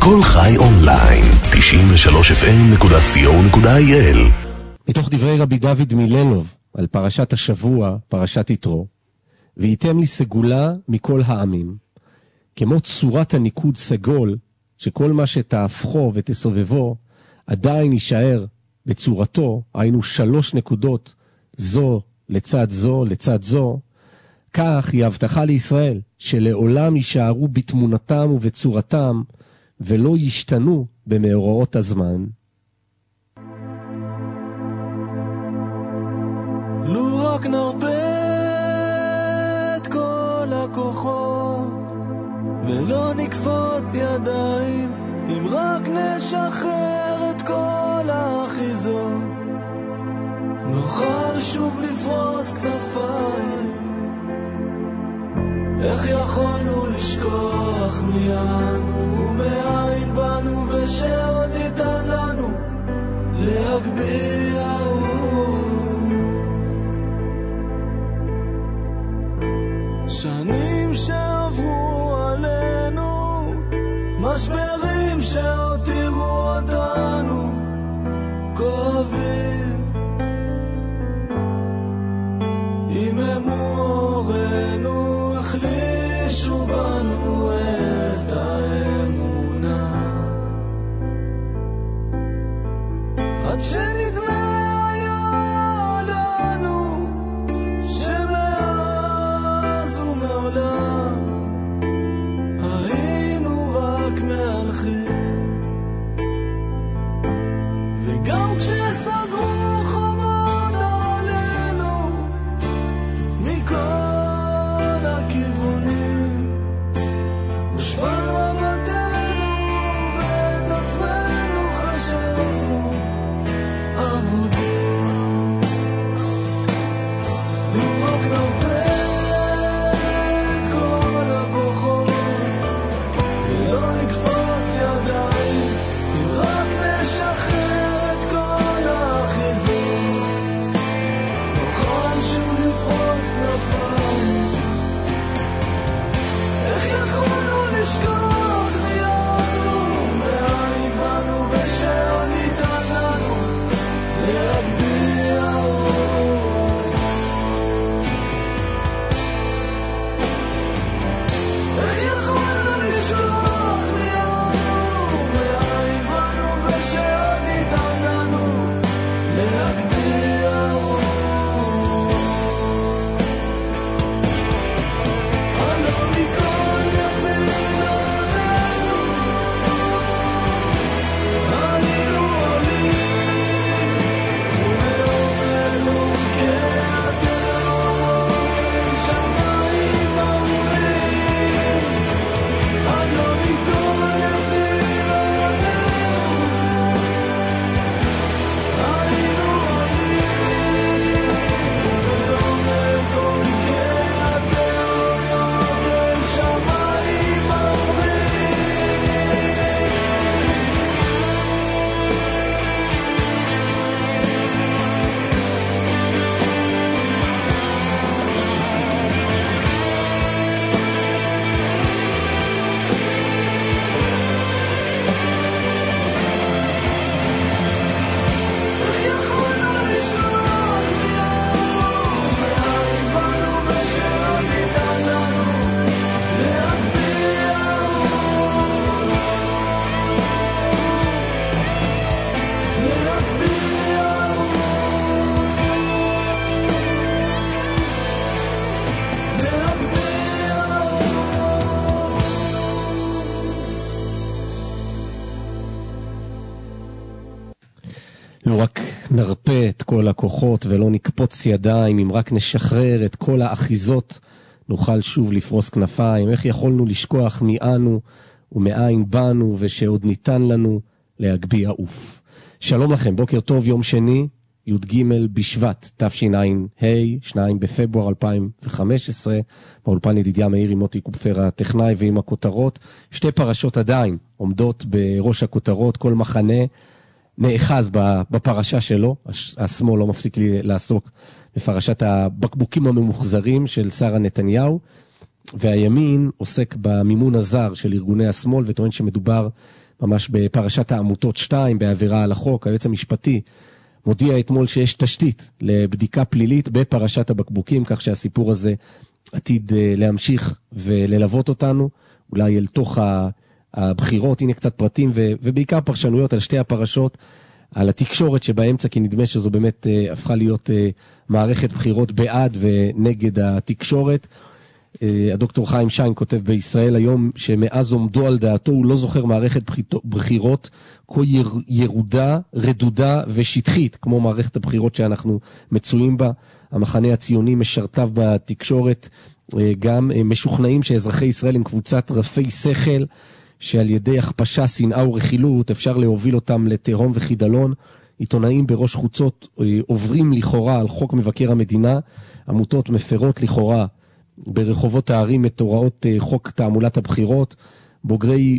כל חי אונליין, 93fm.co.il. מתוך דברי רבי דוד מילנוב על פרשת השבוע, פרשת יתרו, והייתם לי סגולה מכל העמים, כמו צורת הניקוד סגול, שכל מה שתהפכו ותסובבו, עדיין יישאר בצורתו, היינו 3 נקודות, זו לצד זו לצד זו, כך היא הבטחה לישראל, שלעולם יישארו בתמונתם ובצורתם, ולא ישתנו במאורעות הזמן. לו רק נרבה את כל הכוחות, ולא נקפוץ ידיים, אם רק נשחרר את כל האחיזות, נוכל שוב לפרוס כנפיים. איך יכולנו לשכוח מינו ומאין בנו, ושעוד ניתן לנו להגביה שנים שעברו עלינו, משברים שהותירו אותנו כואבים, איממו אורנו, החלישו בנו את האמונה, עד שנדמה היה לנו שמאז ומעולם היינו רק מהלכים, וגם כשסגרו חומות עלינו מכל הכיוונים, ושפר מבטנו ואת עצמנו חשבנו אבודים. לו רק נרבה את כל הכוחות, ולא נקפוץ ידיים, אם רק נשחרר את כל האחיזות, נוכל שוב לפרוץ כנפיים. איך יכולנו לשכוח מינו מאין בנו, ושעוד ניתן לנו להגביה אור. איך יכולנו לשכוח מינו מאין בנו, ושעוד ניתן לנו להגביה אור. הלא מכל יפים עלינו היינו עולים, ומאורנו כהתאום שמיים אמורים. הלא מכל יפים עלינו היינו עולים, ומאורנו כהתאום שמיים איך יכולנו לשכוח מינו מאין בנו, ושעוד ניתן לנו להגביה אור. להגביה אור. להגביה לו רק נרפה את כל הכוחות ולא נקפוץ ידיים, אם רק נשחרר את כל האחיזות, נוכל שוב לפרוס כנפיים. איך יכולנו לשכוח מינו ומאין בנו, ושעוד ניתן לנו להגביה עוף. שלום לכם, בוקר טוב, יום שני, י"ג בשבט, תשע"ה, 2 בפברואר 2015, באולפן ידידיה מאיר עם מוטי קופפר הטכנאי, ועם הכותרות. 2 פרשות עדיין עומדות בראש הכותרות, כל מחנה נאחז בפרשה שלו, השמאל לא מפסיק לעסוק בפרשת הבקבוקים הממוחזרים של שרה נתניהו, והימין עוסק במימון הזר של ארגוני השמאל, וטוען שמדובר ממש בפרשת העמותות 2, בעבירה על החוק. היועץ המשפטי מודיע אתמול שיש תשתית לבדיקה פלילית בפרשת הבקבוקים, כך שהסיפור הזה עתיד להמשיך וללוות אותנו, אולי אל תוך הבחירות. הנה קצת פרטים ובעיקר פרשנויות על שתי הפרשות, על התקשורת שבאמצע, כי נדמה שזו באמת הפכה להיות מערכת בחירות בעד ונגד התקשורת. הדוקטור חיים שיין כותב בישראל היום שמאז עומדו על דעתו הוא לא זוכר מערכת בחירות כה ירודה, רדודה ושטחית כמו מערכת הבחירות שאנחנו מצויים בה. המחנה הציוני משרתיו בתקשורת גם משוכנעים שאזרחי ישראל הם קבוצת רפי שכל, שעל ידי הכפשה, שנאה ורכילות אפשר להוביל אותם לתהום וחידלון. עיתונאים בראש חוצות עוברים לכאורה על חוק מבקר המדינה, עמותות מפרות לכאורה ברחובות הערים את הוראות חוק תעמולת הבחירות. בוגרי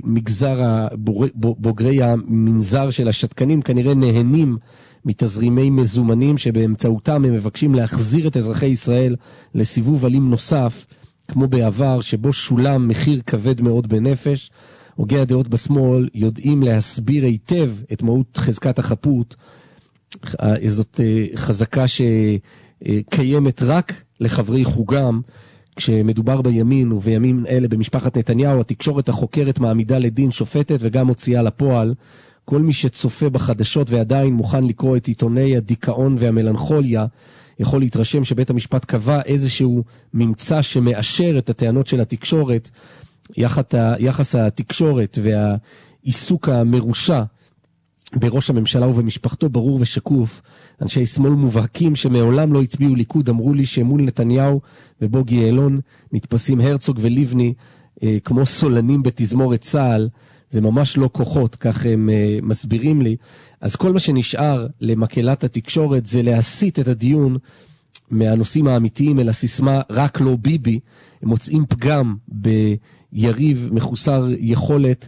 המנזר של השתקנים כנראה נהנים מתזרימי מזומנים שבאמצעותם הם מבקשים להחזיר את אזרחי ישראל לסיבוב אלים נוסף כמו בעבר, שבו שולם מחיר כבד מאוד בנפש. הוגי הדעות בשמאל יודעים להסביר היטב את מהות חזקת החפות. זאת חזקה שקיימת רק לחברי חוגם. כשמדובר בימין ובימים אלה במשפחת נתניהו, התקשורת החוקרת מעמידה לדין, שופטת וגם מוציאה לפועל. כל מי שצופה בחדשות ועדיין מוכן לקרוא את עיתוני הדיכאון והמלנכוליה, יכול להתרשם שבית המשפט קבע איזשהו ממצא שמאשר את הטענות של התקשורת. יחס התקשורת והעיסוק המרושע בראש הממשלה ובמשפחתו ברור ושקוף. אנשי שמאל מובהקים שמעולם לא הצביעו ליכוד אמרו לי שמול נתניהו ובוגי יעלון נתפסים הרצוג וליבני כמו סולנים בתזמורת צה"ל. זה ממש לא כוחות, כך הם מסבירים לי. אז כל מה שנשאר למקהלת התקשורת זה להסיט את הדיון מהנושאים האמיתיים אל הסיסמה רק לא ביבי. הם מוצאים פגם ביריב מחוסר יכולת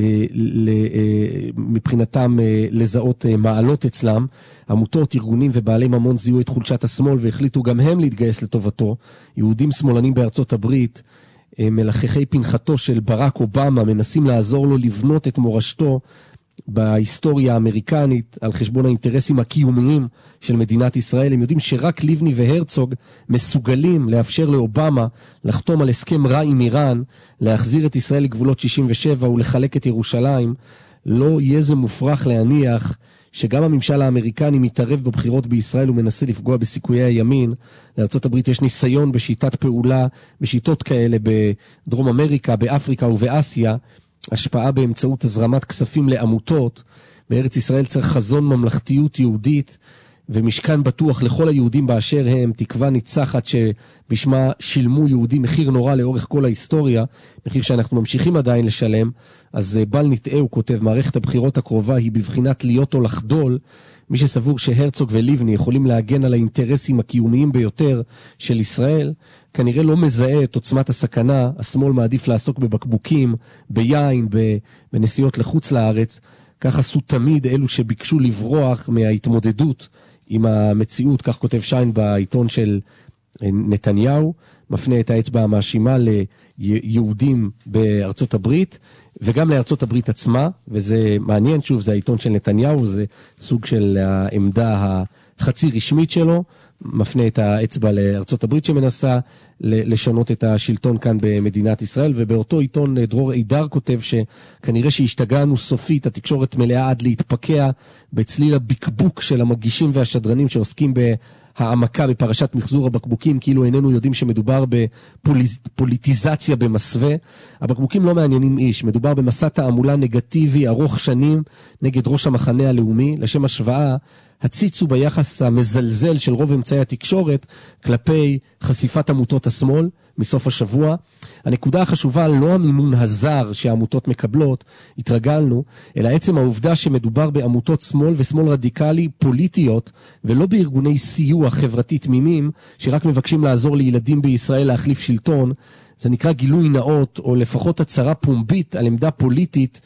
מבחינתם לזהות מעלות אצלם. עמותות, ארגונים ובעלי ממון זיהו את חולשת השמאל והחליטו גם הם להתגייס לטובתו. יהודים שמאלנים בארצות הברית, מלחכי פנחתו של ברק אובמה, מנסים לעזור לו לבנות את מורשתו בהיסטוריה האמריקנית על חשבון האינטרסים הקיומיים של מדינת ישראל. הם יודעים שרק ליבני והרצוג מסוגלים לאפשר לאובמה לחתום על הסכם רע עם איראן, להחזיר את ישראל לגבולות 67 ולחלק את ירושלים. לא יהיה זה מופרך להניח שגם הממשל האמריקני מתערב בבחירות בישראל ומנסה לפגוע בסיכויי הימין. לארצות הברית יש ניסיון בשיטת פעולה, בשיטות כאלה בדרום אמריקה, באפריקה ובאסיה, השפעה באמצעות הזרמת כספים לעמותות. בארץ ישראל צריך חזון ממלכתיות יהודית ומשכן בטוח לכל היהודים באשר הם, תקווה ניצחת שבשמה שילמו יהודים מחיר נורא לאורך כל ההיסטוריה, מחיר שאנחנו ממשיכים עדיין לשלם. אז בל נטעה, הוא כותב, מערכת הבחירות הקרובה היא בבחינת להיות או לחדול. מי שסבור שהרצוג וליבני יכולים להגן על האינטרסים הקיומיים ביותר של ישראל, כנראה לא מזהה את עוצמת הסכנה. השמאל מעדיף לעסוק בבקבוקים, ביין, בנסיעות לחוץ לארץ. כך עשו תמיד אלו שביקשו לברוח מההתמודדות עם המציאות, כך כותב שיין בעיתון של נתניהו, מפנה את האצבע המאשימה ליהודים בארצות הברית, וגם לארצות הברית עצמה, וזה מעניין, שוב, זה העיתון של נתניהו, זה סוג של העמדה החצי רשמית שלו, מפנה את האצבע לארצות הברית שמנסה לשנות את השלטון כאן במדינת ישראל. ובאותו עיתון דרור אידר כותב שכנראה שהשתגענו סופית, התקשורת מלאה עד להתפקע בצליל הבקבוק של המגישים והשדרנים שעוסקים העמקה בפרשת מחזור הבקבוקים, כאילו איננו יודעים שמדובר בפוליטיזציה במסווה. הבקבוקים לא מעניינים איש, מדובר במסע תעמולה נגטיבי ארוך שנים נגד ראש המחנה הלאומי. לשם השוואה, הציצו ביחס המזלזל של רוב אמצעי התקשורת כלפי חשיפת עמותות השמאל מסוף השבוע. הנקודה החשובה לא המימון הזר שהעמותות מקבלות, התרגלנו, אלא עצם העובדה שמדובר בעמותות שמאל ושמאל רדיקלי פוליטיות, ולא בארגוני סיוע חברתי תמימים שרק מבקשים לעזור לילדים בישראל להחליף שלטון. זה נקרא גילוי נאות, או לפחות הצהרה פומבית על עמדה פוליטית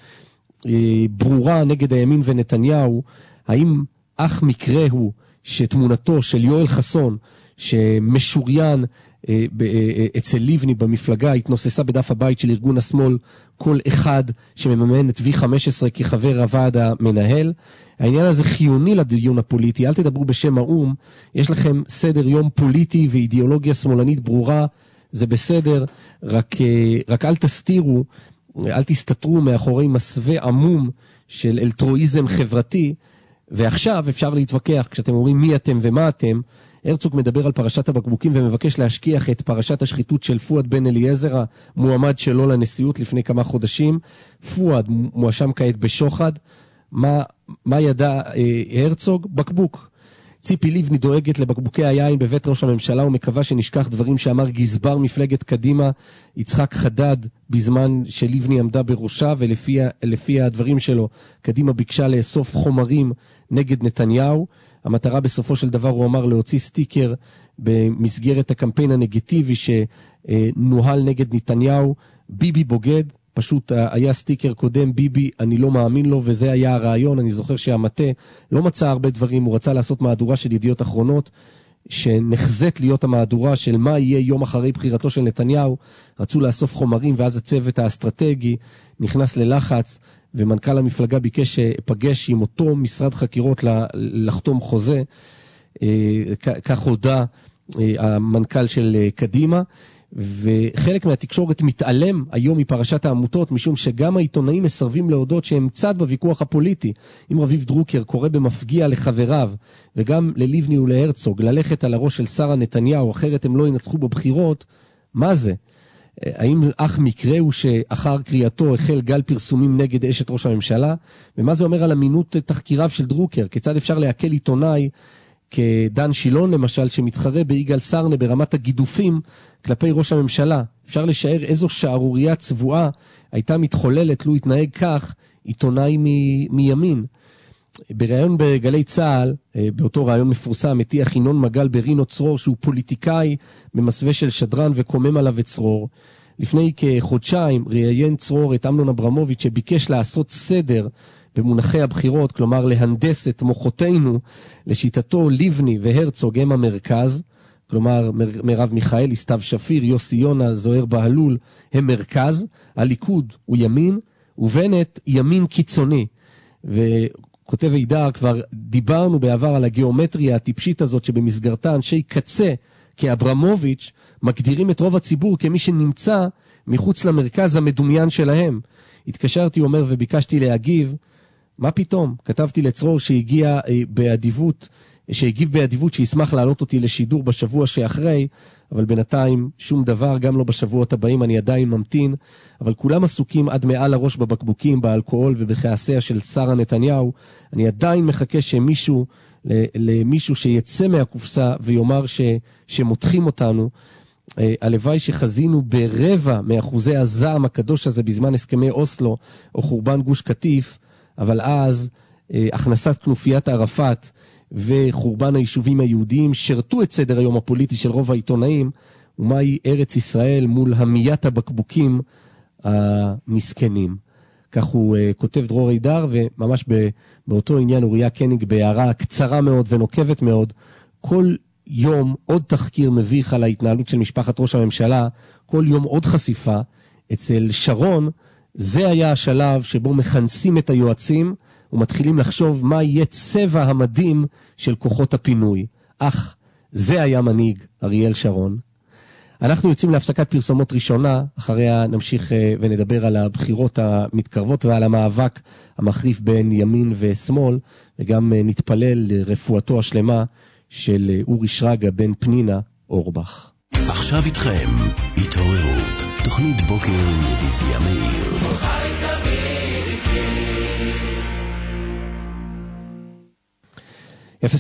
ברורה נגד הימין ונתניהו. האם אך מקרה הוא שתמונתו של יואל חסון, שמשוריין אצל ליבני במפלגה, התנוססה בדף הבית של ארגון השמאל כל אחד שמממן את V15 כחבר הוועד המנהל. העניין הזה חיוני לדיון הפוליטי, אל תדברו בשם האום, יש לכם סדר יום פוליטי ואידיאולוגיה שמאלנית ברורה, זה בסדר, רק אל תסתירו, אל תסתתרו מאחורי מסווה עמום של אלטרואיזם חברתי, ועכשיו אפשר להתווכח, כשאתם אומרים מי אתם ומה אתם, הרצוג מדבר על פרשת הבקבוקים ומבקש להשכיח את פרשת השחיתות של פואד בן אליעזר, המועמד שלו לנשיאות לפני כמה חודשים. פואד מואשם כעת בשוחד. מה ידע הרצוג? בקבוק. ציפי ליבני דואגת לבקבוקי היין בבית ראש הממשלה ומקווה שנשכח דברים שאמר גזבר מפלגת קדימה יצחק חדד בזמן שליבני עמדה בראשה, ולפי הדברים שלו קדימה ביקשה לאסוף חומרים נגד נתניהו. המטרה בסופו של דבר, הוא אמר, להוציא סטיקר במסגרת הקמפיין הנגטיבי שנוהל נגד נתניהו, ביבי בוגד. פשוט היה סטיקר קודם, ביבי אני לא מאמין לו, וזה היה הרעיון. אני זוכר שהמטה לא מצא הרבה דברים, הוא רצה לעשות מהדורה של ידיעות אחרונות שנחזת להיות המהדורה של מה יהיה יום אחרי בחירתו של נתניהו. רצו לאסוף חומרים, ואז הצוות האסטרטגי נכנס ללחץ, ומנכ"ל המפלגה ביקש שפגש עם אותו משרד חקירות לחתום חוזה. כך הודע המנכ"ל של קדימה, וחלק מהתקשורת מתעלם היום מפרשת העמותות, משום שגם העיתונאים מסרבים להודות שהם צד בוויכוח הפוליטי. אם רביב דרוקר קורא במפגיע לחבריו, וגם לליבני ולהרצוג, ללכת על הראש של שרה נתניהו, אחרת הם לא ינצחו בבחירות, מה זה? האם אך מקרה הוא שאחר קריאתו החל גל פרסומים נגד אשת ראש הממשלה? ומה זה אומר על אמינות תחקיריו של דרוקר? כיצד אפשר להקל עיתונאי כדן שילון למשל, שמתחרה ביגאל סרנה ברמת הגידופים כלפי ראש הממשלה? אפשר לשער איזו שערורייה צבועה הייתה מתחוללת לו התנהג כך עיתונאי מימין. בראיון בגלי צהל, באותו ראיון מפורסם, הטיח ינון מגל ברינו צרור שהוא פוליטיקאי במסווה של שדרן וקומם עליו את צרור. לפני כחודשיים ראיין צרור את אמנון אברמוביץ' שביקש לעשות סדר במונחי הבחירות, כלומר להנדס את מוחותינו. לשיטתו ליבני והרצוג הם המרכז, כלומר מרב מיכאלי, סתיו שפיר, יוסי יונה, זוהר בהלול הם מרכז, הליכוד הוא ימין ובנט ימין קיצוני. וכותב הידר, כבר דיברנו בעבר על הגיאומטריה הטיפשית הזאת שבמסגרתה אנשי קצה כאברמוביץ' מגדירים את רוב הציבור כמי שנמצא מחוץ למרכז המדומיין שלהם. התקשרתי, אומר, וביקשתי להגיב. מה פתאום? כתבתי לצרור שהגיב באדיבות שישמח להעלות אותי לשידור בשבוע שאחרי, אבל בינתיים שום דבר, גם לא בשבועות הבאים, אני עדיין ממתין. אבל כולם עסוקים עד מעל הראש בבקבוקים, באלכוהול ובכעסיה של שרה נתניהו. אני עדיין מחכה למישהו שיצא מהקופסה ויאמר שמותחים אותנו. הלוואי שחזינו ברבע מאחוזי הזעם הקדוש הזה בזמן הסכמי אוסלו או חורבן גוש קטיף, אבל אז הכנסת כנופיית ערפאת וחורבן היישובים היהודיים שרתו את סדר היום הפוליטי של רוב העיתונאים. ומהי ארץ ישראל מול המיית הבקבוקים המסכנים? כך הוא כותב דרור הידר, וממש באותו עניין אוריה קניג בהערה קצרה מאוד ונוקבת מאוד. כל יום עוד תחקיר מביך על ההתנהלות של משפחת ראש הממשלה, כל יום עוד חשיפה. אצל שרון זה היה השלב שבו מכנסים את היועצים ומתחילים לחשוב מה יהיה צבע המדים של כוחות הפינוי. אך זה היה מנהיג אריאל שרון. אנחנו יוצאים להפסקת פרסומות ראשונה, אחריה נמשיך ונדבר על הבחירות המתקרבות ועל המאבק המחריף בין ימין ושמאל, וגם נתפלל לרפואתו השלמה של אורי שרגא בן פנינה אורבך. עכשיו איתכם, התעוררות, תוכנית בוקר עם ידידיה מאיר. 03-578-5541,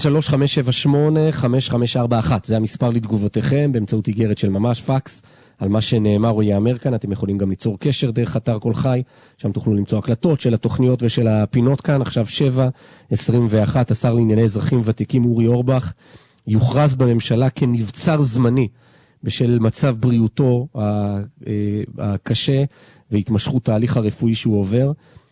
זה המספר לתגובותיכם באמצעות איגרת של ממש, פקס, על מה שנאמר או יאמר כאן. אתם יכולים גם ליצור קשר דרך אתר כל חי, שם תוכלו למצוא הקלטות של התוכניות ושל הפינות כאן. עכשיו 7:21, השר לענייני אזרחים ותיקים אורי אורבך יוכרז בממשלה כנבצר זמני בשל מצב בריאותו הקשה והתמשכות תהליך הרפואי שהוא עובר.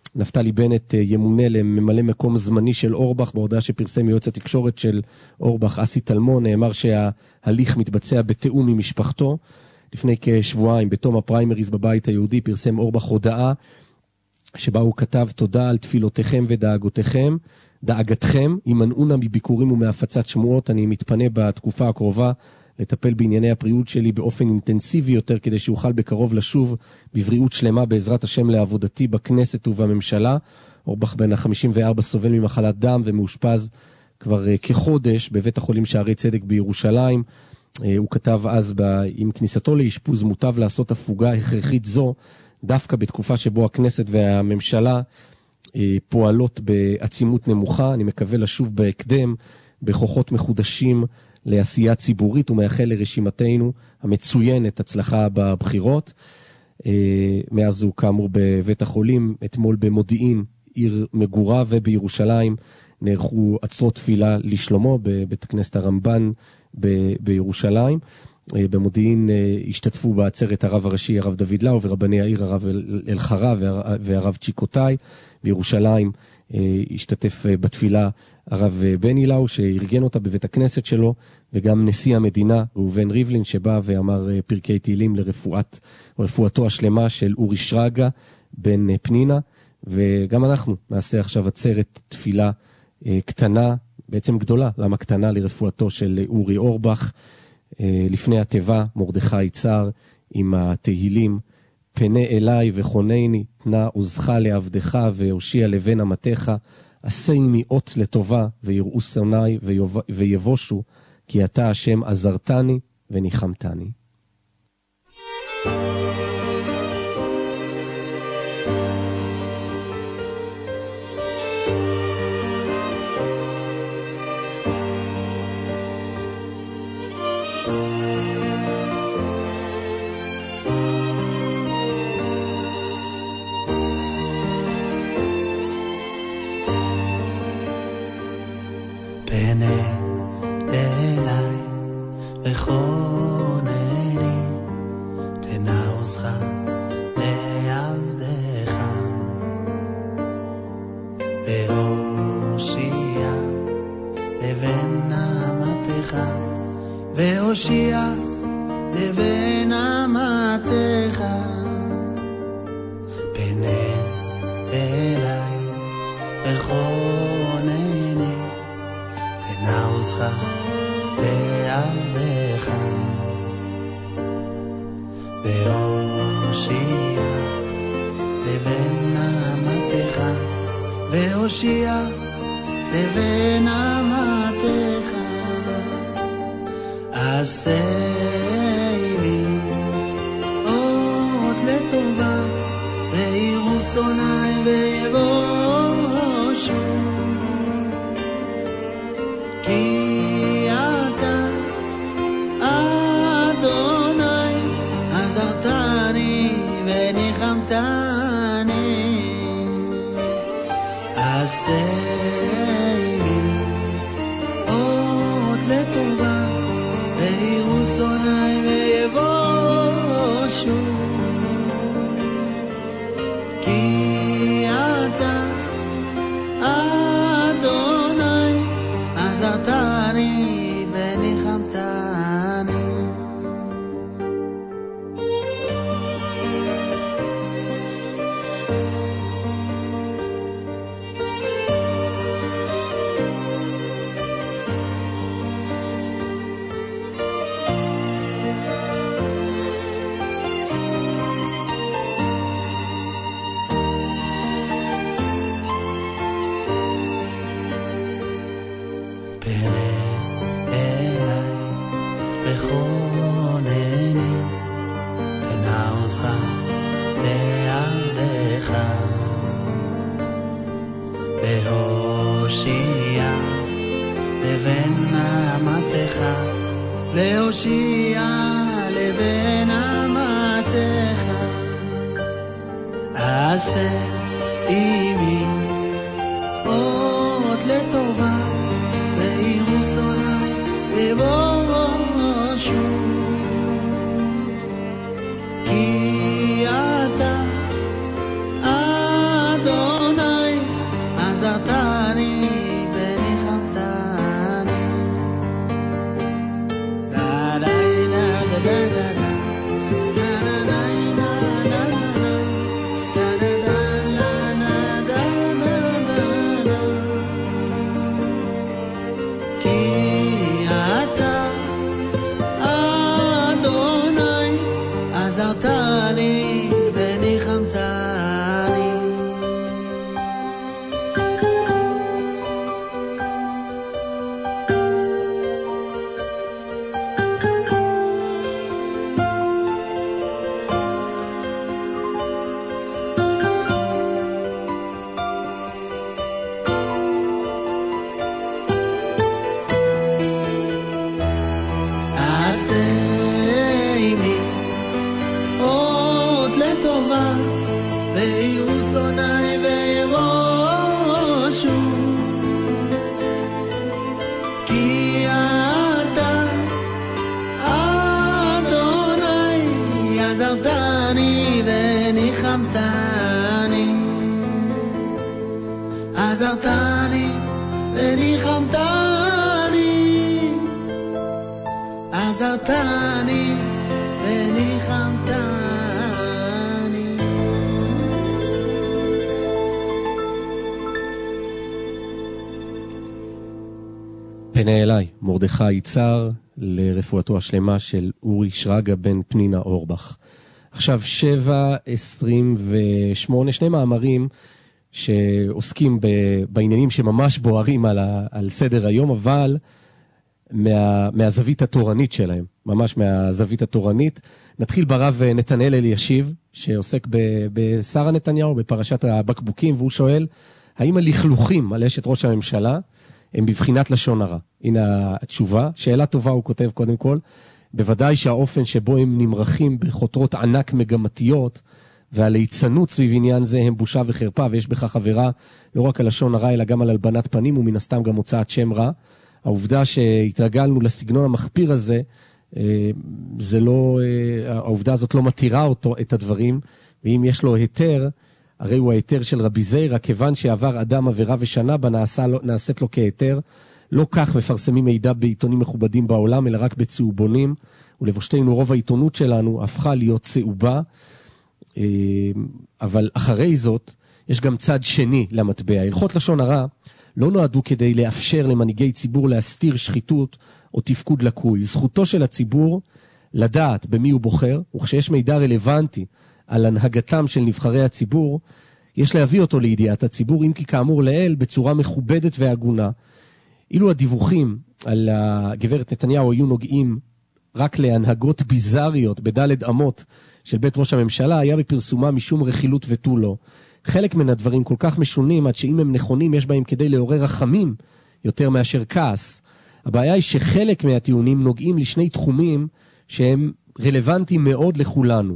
נפתלי בנט ימונה לממלא מקום זמני של אורבך, בהודעה שפרסם יועץ התקשורת של אורבך, אסי תלמון, נאמר שההליך מתבצע בתיאום עם משפחתו. לפני כשבועיים, בתום הפריימריז בבית היהודי, פרסם אורבך הודעה, שבה הוא כתב, תודה על תפילותיכם דאגתכם, ימנעונה מביקורים ומהפצת שמועות, אני מתפנה בתקופה הקרובה, לטפל בענייני הבריאות שלי באופן אינטנסיבי יותר, כדי שאוכל בקרוב לשוב בבריאות שלמה בעזרת השם לעבודתי בכנסת ובממשלה. אורבך בן ה-54 סובל ממחלת דם ומאושפז כבר כחודש בבית החולים שערי צדק בירושלים. הוא כתב אז, עם כניסתו לאשפוז מוטב לעשות הפוגה הכרחית זו, דווקא בתקופה שבו הכנסת והממשלה פועלות בעצימות נמוכה. אני מקווה לשוב בהקדם בכוחות מחודשים לעשייה ציבורית, ומאחל לרשימתנו המצוינת הצלחה בבחירות. מאז הוא כאמור בבית החולים. אתמול במודיעין, עיר מגורה, ובירושלים נערכו עצרות תפילה לשלומו בבית הכנסת הרמב"ן בירושלים. במודיעין השתתפו בעצרת הרב הראשי הרב דוד לאו ורבני העיר הרב אלחרה והרב צ'יקוטאי. בירושלים השתתף בתפילה הרב בני לאו שארגן אותה בבית הכנסת שלו, וגם נשיא המדינה ראובן ריבלין שבא ואמר פרקי תהילים לרפואתו השלמה של אורי שרגא בן פנינה. וגם אנחנו נעשה עכשיו עצרת תפילה קטנה, בעצם גדולה, למה קטנה, לרפואתו של אורי אורבך. לפני התיבה מרדכי צר עם התהילים, פנה אליי וחונני, תנה עוזך לעבדך והושיע לבן אמתך, עשה עמי אות לטובה ויראו שונאי ויבושו, כי אתה השם עזרתני וניחמתני. והושיע לבן אמתך, פנה אליי וחונני, תנה עוזך לעבדך, והושיע לבן אמתך, והושיע לבן אמתך, עשה לי אות לטובה, ויראו שונאי ויבושו, כי אתה אדוני עזרתני וניחמתני, עשה לי אות לטובה, ויראו שונאי ויבושו, כי אתה אדוני עזרתני וניחמתני. והושיע לבן אמתך, עשה עמי אות לטובה, ויראו שונאי ויבושו, כי אתה אדוני וניחמתני, עזרתני וניחמתני, עזרתני וניחמתני. פנה אליי, מרדכי יצהר, לרפואתו השלמה של אורי שרגא בן פנינה אורבך. עכשיו 7:28, שני מאמרים שעוסקים בעניינים שממש בוערים על סדר היום, אבל מהזווית התורנית שלהם, ממש מהזווית התורנית. נתחיל ברב נתנאל אלישיב, שעוסק בשרה נתניהו, בפרשת הבקבוקים, והוא שואל, האם הלכלוכים על אשת ראש הממשלה הם בבחינת לשון הרע? הנה התשובה, שאלה טובה הוא כותב קודם כל, בוודאי שהאופן שבו הם נמרחים בחותרות ענק מגמתיות, והליצנות סביב עניין זה הם בושה וחרפה, ויש בכך עבירה לא רק על לשון הרע, אלא גם על הלבנת פנים, ומן הסתם גם הוצאת שם רע. העובדה שהתרגלנו לסגנון המחפיר הזה, זה לא, העובדה הזאת לא מתירה אותו, את הדברים, ואם יש לו היתר, הרי הוא היתר של רבי זיירא, כיוון שעבר אדם עבירה ושנה בה נעשית לו כהיתר. לא כך מפרסמים מידע בעיתונים מכובדים בעולם, אלא רק בצהובונים, ולבושתנו רוב העיתונות שלנו הפכה להיות צהובה. אבל אחרי זאת, יש גם צד שני למטבע. הלכות לשון הרע לא נועדו כדי לאפשר למנהיגי ציבור להסתיר שחיתות או תפקוד לקוי. זכותו של הציבור לדעת במי הוא בוחר, וכשיש מידע רלוונטי על הנהגתם של נבחרי הציבור, יש להביא אותו לידיעת הציבור, אם כי כאמור לאל, בצורה מכובדת והגונה. אילו הדיווחים על הגברת נתניהו היו נוגעים רק להנהגות ביזריות בדלת אמות של בית ראש הממשלה, היה בפרסומה משום רכילות ותו לא. חלק מן הדברים כל כך משונים, עד שאם הם נכונים יש בהם כדי לעורר רחמים יותר מאשר כעס. הבעיה היא שחלק מהטיעונים נוגעים לשני תחומים שהם רלוונטיים מאוד לכולנו.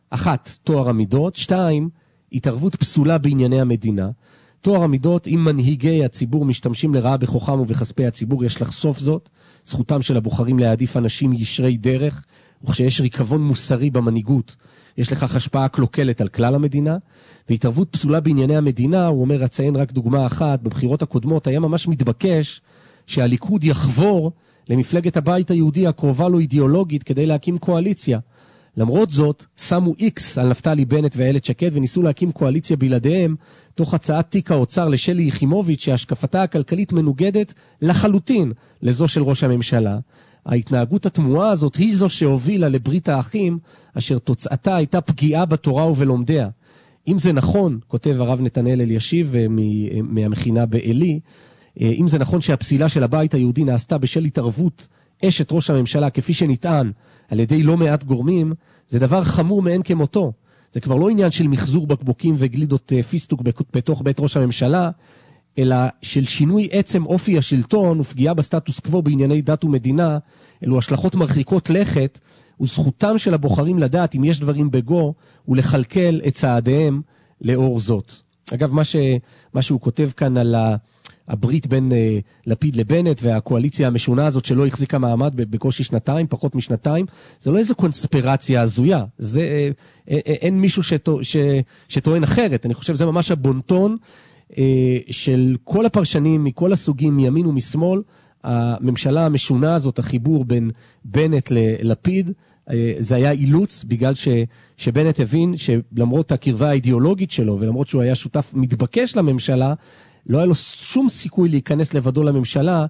1, תואר המידות. 2, התערבות פסולה בענייני המדינה. תואר המידות, אם מנהיגי הציבור משתמשים לרעה בכוחם ובכספי הציבור, יש לחשוף זאת. זכותם של הבוחרים להעדיף אנשים ישרי דרך, וכשיש ריקבון מוסרי במנהיגות, יש לכך השפעה קלוקלת על כלל המדינה. והתערבות פסולה בענייני המדינה, הוא אומר, אציין רק דוגמה אחת, בבחירות הקודמות היה ממש מתבקש שהליכוד יחבור למפלגת הבית היהודי הקרובה לו אידיאולוגית כדי להקים קואליציה. למרות זאת, שמו איקס על נפתלי בנט ואיילת שקד וניסו להקים קואליציה בלעדיהם, תוך הצעת תיק האוצר לשלי יחימוביץ' שהשקפתה הכלכלית מנוגדת לחלוטין לזו של ראש הממשלה. ההתנהגות התמוהה הזאת היא זו שהובילה לברית האחים, אשר תוצאתה הייתה פגיעה בתורה ובלומדיה. אם זה נכון, כותב הרב נתנאל אלישיב מהמכינה באלי, אם זה נכון שהפסילה של הבית היהודי נעשתה בשל התערבות אשת ראש הממשלה, כפי שנטען על ידי לא מעט גורמים, זה דבר חמור מאין כמותו. זה כבר לא עניין של מחזור בקבוקים וגלידות פיסטוק בתוך בית ראש הממשלה, אלא של שינוי עצם אופי השלטון ופגיעה בסטטוס קוו בענייני דת ומדינה. אלו השלכות מרחיקות לכת, וזכותם של הבוחרים לדעת אם יש דברים בגו, ולכלכל את צעדיהם לאור זאת. אגב, מה שהוא כותב כאן על הברית בין לפיד לבנט והקואליציה המשונה הזאת שלא החזיקה מעמד בקושי שנתיים, פחות משנתיים, זה לא איזו קונספירציה הזויה. זה, אין מישהו שטוען אחרת. אני חושב זה ממש הבונטון של כל הפרשנים מכל הסוגים, מימין ומשמאל. הממשלה המשונה הזאת, החיבור בין בנט ללפיד, זה היה אילוץ, בגלל שבנט הבין שלמרות הקרבה האידיאולוגית שלו, ולמרות שהוא היה שותף מתבקש לממשלה, לא היה לו שום סיכוי להיכנס לבדו לממשלה,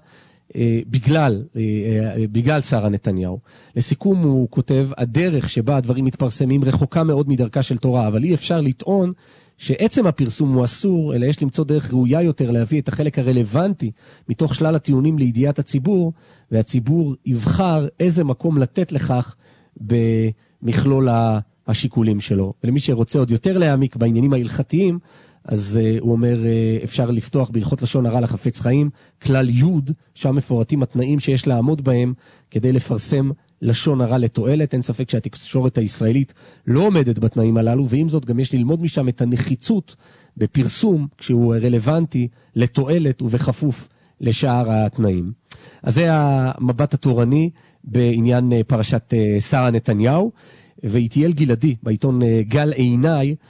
בגלל שרה נתניהו. לסיכום הוא כותב, הדרך שבה הדברים מתפרסמים רחוקה מאוד מדרכה של תורה, אבל אי אפשר לטעון שעצם הפרסום הוא אסור, אלא יש למצוא דרך ראויה יותר להביא את החלק הרלוונטי מתוך שלל הטיעונים לידיעת הציבור, והציבור יבחר איזה מקום לתת לכך במכלול השיקולים שלו. ולמי שרוצה עוד יותר להעמיק בעניינים ההלכתיים, אז הוא אומר, אפשר לפתוח בהלכות לשון הרע לחפץ חיים, כלל י', שם מפורטים התנאים שיש לעמוד בהם כדי לפרסם לשון הרע לתועלת. אין ספק שהתקשורת הישראלית לא עומדת בתנאים הללו, ועם זאת גם יש ללמוד משם את הנחיצות בפרסום כשהוא רלוונטי לתועלת ובכפוף לשאר התנאים. אז זה המבט התורני בעניין פרשת שרה נתניהו. ואיתיאל גלעדי בעיתון גל עיניי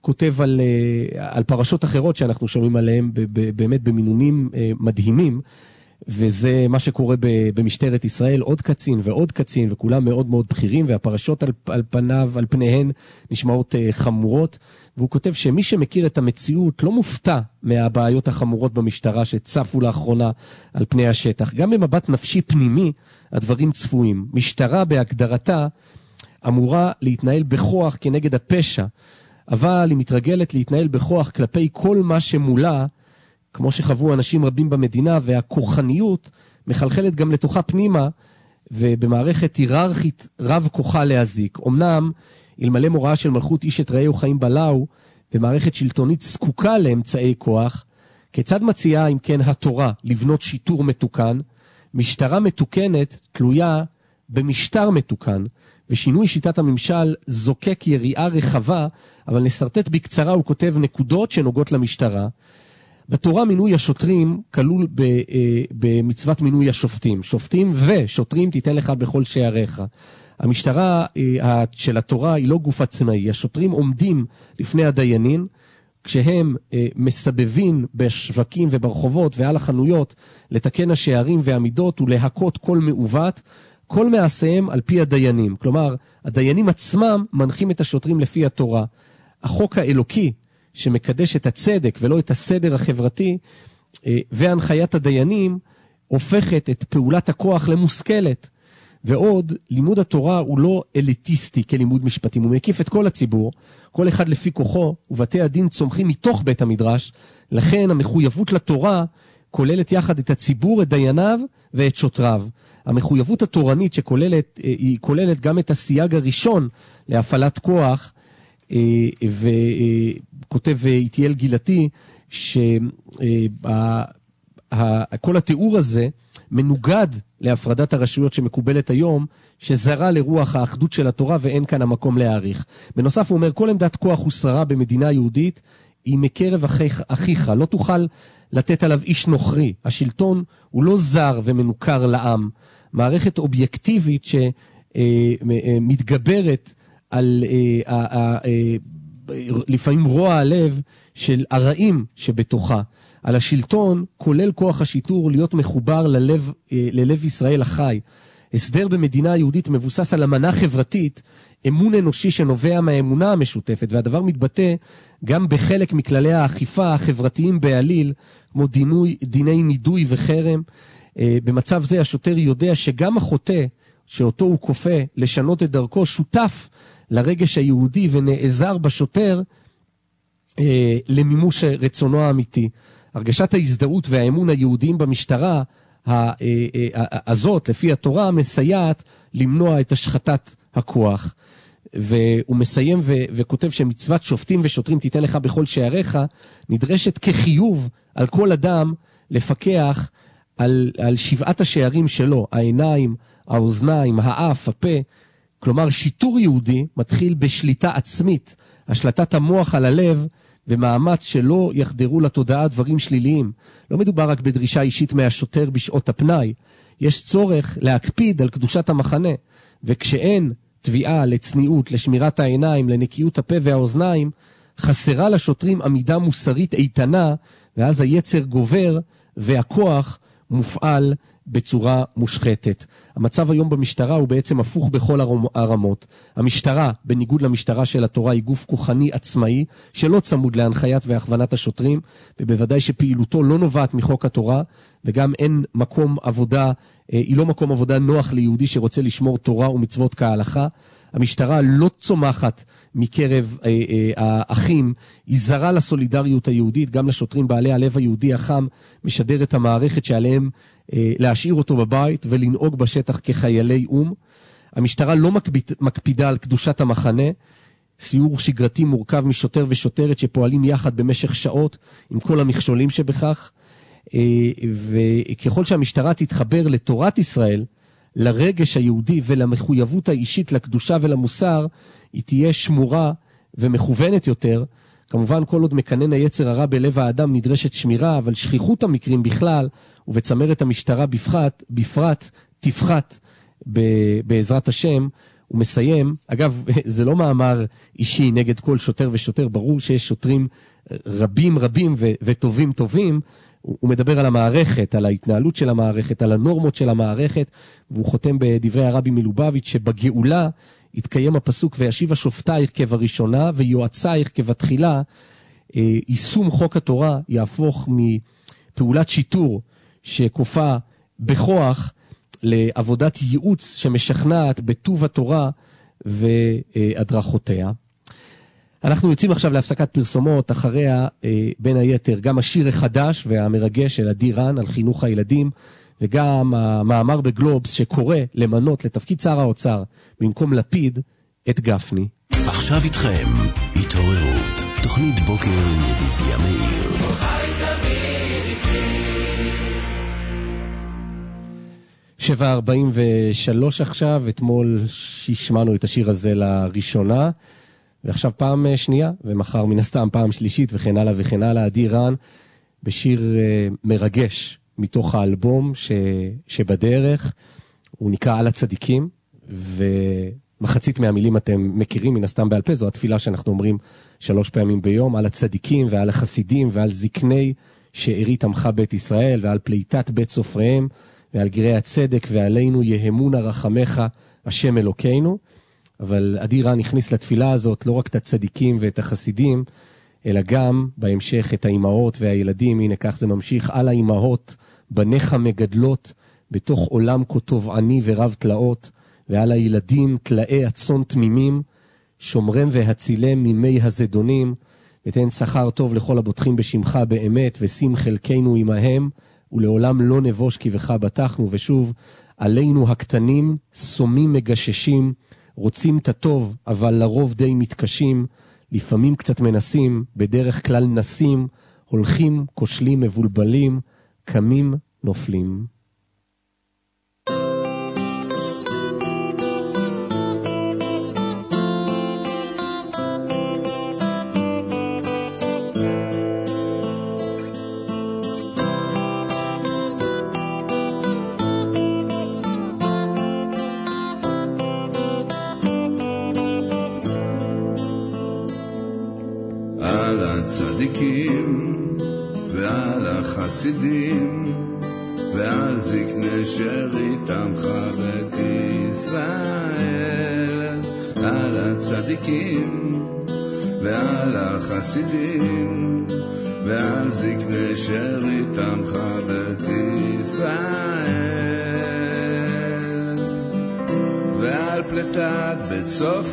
כותב על פרשות אחרות שאנחנו שומעים עליהם באמת במינונים מדהימים, וזה מה שקורה במשטרת ישראל, עוד קצין ועוד קצין, וכולם מאוד מאוד בכירים, והפרשות על פניהן נשמעות חמורות, והוא כותב שמי שמכיר את המציאות לא מופתע מהבעיות החמורות במשטרה שצפו לאחרונה על פני השטח. גם במבט נפשי פנימי הדברים צפויים. משטרה בהגדרתה אמורה להתנהל בכוח כנגד הפשע, אבל היא מתרגלת להתנהל בכוח כלפי כל מה שמולה, כמו שחוו אנשים רבים במדינה, והכוחניות מחלחלת גם לתוכה פנימה, ובמערכת היררכית רב כוחה להזיק. אמנם, אלמלא מוראה של מלכות איש את רעהו חיים בלעו, ומערכת שלטונית זקוקה לאמצעי כוח, כיצד מציעה אם כן התורה לבנות שיטור מתוקן? משטרה מתוקנת תלויה במשטר מתוקן, ושינוי שיטת הממשל זוקק יריעה רחבה, אבל נסרטט בקצרה, הוא כותב נקודות שנוגעות למשטרה. בתורה מינוי השוטרים כלול במצוות מינוי השופטים. שופטים ושוטרים תיתן לך בכל שעריך. המשטרה של התורה היא לא גוף עצמאי. השוטרים עומדים לפני הדיינים, כשהם מסבבים בשווקים וברחובות ועל החנויות לתקן השערים והמידות ולהכות כל מעוות, כל מעשיהם על פי הדיינים. כלומר, הדיינים עצמם מנחים את השוטרים לפי התורה. החוק האלוקי שמקדש את הצדק ולא את הסדר החברתי, והנחיית הדיינים הופכת את פעולת הכוח למושכלת. ועוד, לימוד התורה הוא לא אליטיסטי כלימוד משפטים, הוא מקיף את כל הציבור, כל אחד לפי כוחו, ובתי הדין צומחים מתוך בית המדרש, לכן המחויבות לתורה כוללת יחד את הציבור, את דייניו ואת שוטריו. המחויבות התורנית היא כוללת גם את הסייג הראשון להפעלת כוח, וכותב איתיאל גילתי שכל התיאור הזה מנוגד להפרדת הרשויות שמקובלת היום, שזרה לרוח האחדות של התורה ואין כאן המקום להעריך. בנוסף הוא אומר, כל עמדת כוח ושררה במדינה יהודית היא מקרב אחיך, לא תוכל לתת עליו איש נוכרי. השלטון הוא לא זר ומנוכר לעם, מערכת אובייקטיבית שמתגברת על לפעמים רוע הלב של הרעים שבתוכה. על השלטון, כולל כוח השיטור, להיות מחובר ללב ישראל החי. הסדר במדינה היהודית מבוסס על אמנה חברתית, אמון אנושי שנובע מהאמונה המשותפת, והדבר מתבטא גם בחלק מכללי האכיפה החברתיים בעליל, כמו דיני נידוי וחרם. במצב זה השוטר יודע שגם החוטא, שאותו הוא כופה לשנות את דרכו, שותף לרגש היהודי ונעזר בשוטר למימוש רצונו האמיתי. הרגשת ההזדהות והאמון היהודיים במשטרה הזאת, לפי התורה, מסייעת למנוע את השחתת הכוח. והוא מסיים וכותב שמצוות שופטים ושוטרים תיתן לך בכל שעריך, נדרשת כחיוב על כל אדם לפקח על שבעת השערים שלו, העיניים, האוזניים, האף, הפה. כלומר, שיטור יהודי מתחיל בשליטה עצמית, השלטת המוח על הלב, ומאמץ שלא יחדרו לתודעה דברים שליליים. לא מדובר רק בדרישה אישית מהשוטר בשעות הפנאי. יש צורך להקפיד על קדושת המחנה, וכשאין תביעה לצניעות, לשמירת העיניים, לנקיות הפה והאוזניים, חסרה לשוטרים עמידה מוסרית איתנה, ואז היצר גובר והכוח מופעל בצורה מושחתת. המצב היום במשטרה הוא בעצם הפוך בכל הרמות. המשטרה, בניגוד למשטרה של התורה, היא גוף כוחני עצמאי, שלא צמוד להנחיית והכוונת השוטרים, ובוודאי שפעילותו לא נובעת מחוק התורה, וגם אין מקום עבודה, היא לא מקום עבודה נוח ליהודי שרוצה לשמור תורה ומצוות כהלכה. המשטרה לא צומחת מקרב האחים, היא זרה לסולידריות היהודית, גם לשוטרים בעלי הלב היהודי החם, משדר את המערכת שעליהם להשאיר אותו בבית ולנהוג בשטח כחיילי המשטרה לא מקפידה על קדושת המחנה, סיור שגרתי מורכב משוטר ושוטרת שפועלים יחד במשך שעות עם כל המכשולים שבכך, וככל שהמשטרה תתחבר לתורת ישראל, לרגש היהודי ולמחויבות האישית לקדושה ולמוסר, היא תהיה שמורה ומכוונת יותר. כמובן כל עוד מקנן היצר הרע בלב האדם נדרשת שמירה, אבל שכיחות המקרים בכלל ובצמרת המשטרה בפרט תפחת בעזרת השם, הוא מסיים, אגב, זה לא מאמר אישי נגד כל שוטר ושוטר, ברור שיש שוטרים רבים וטובים טובים, הוא מדבר על המערכת, על ההתנהלות של המערכת, על הנורמות של המערכת, והוא חותם בדברי הרבי מלובביץ' שבגאולה יתקיים הפסוק וישיב השופטייך כבראשונה ויועצייך כבתחילה, יישום חוק התורה יהפוך מפעולת שיטור שכופה בכוח לעבודת ייעוץ שמשכנעת בטוב התורה והדרכותיה. אנחנו יוצאים עכשיו להפסקת פרסומות, אחריה בין היתר גם השיר החדש והמרגש של עדי רן על חינוך הילדים, וגם המאמר בגלובס שקורא למנות לתפקיד שר האוצר במקום לפיד את גפני. עכשיו איתכם התעוררות, תוכנית בוקר עם ידידיה מאיר. 7:43 עכשיו, אתמול ששמענו את השיר הזה לראשונה, ועכשיו פעם שנייה, ומחר מן הסתם פעם שלישית, וכן הלאה וכן הלאה. עדי רן בשיר מרגש מתוך האלבום שבדרך, הוא נקרא על הצדיקים, ומחצית מהמילים אתם מכירים מן הסתם בעל פה, זו התפילה שאנחנו אומרים 3 פעמים ביום, על הצדיקים ועל החסידים ועל זקני שארית עמך בית ישראל, ועל פליטת בית סופריהם, ועל גרי הצדק, ועלינו יהמונה רחמך השם אלוקינו. אבל עדי רן הכניס לתפילה הזאת לא רק את הצדיקים ואת החסידים, אלא גם בהמשך את האימהות והילדים. הנה כך זה ממשיך, על האימהות בניך מגדלות בתוך עולם כה תובעני ורב תלאות, ועל הילדים תלאי הצאן תמימים, שומרם והצילם ממי הזדונים, ותן שכר טוב לכל הבוטחים בשמך באמת, ושים חלקנו עמהם, ולעולם לא נבוש כי בך בטחנו. ושוב, עלינו הקטנים סומים מגששים, רוצים את הטוב אבל לרוב די מתקשים, לפעמים קצת מנסים, בדרך כלל נסים, הולכים, כושלים, מבולבלים, קמים, נופלים. ועל החסידים ועל זקני שארית עמך בית ישראל, על הצדיקים ועל החסידים ועל זקני שארית עמך בית ישראל, ועל פלטת בית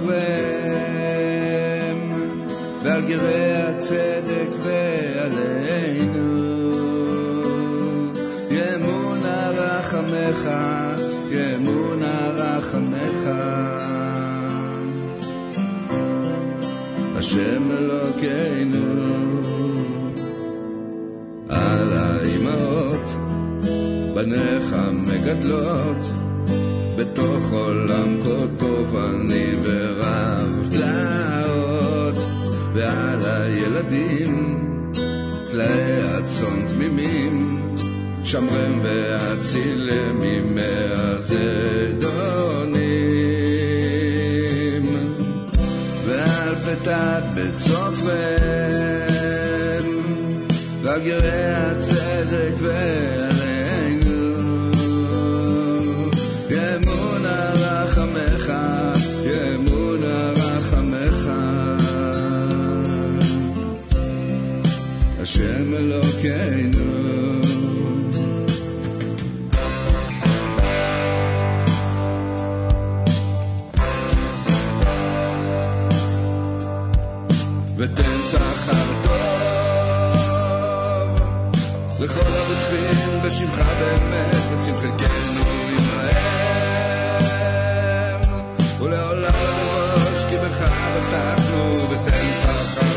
סופריהם ועל גרי הצדק ועלינו ימונה רחמך, ימונה רחמך השם אלוקינו. על האימהות בניך מגדלות בתוך עולם כה תובעני ורב תלאות, ועל הילדים תלאי הצאן תמימים, שמרם והצילם ממי הזדונים, ועל פלטת בית סופריהם ועל גרי הצדק ועלינו ימונה רחמך, ימונה רחמך השם אלוקינו. ותן שכר טוב לכל הבוטחים בשמך באמת, ושים חלקנו עמהם, ולעולם לא נבוש כי בך בטחנו. ותן שכר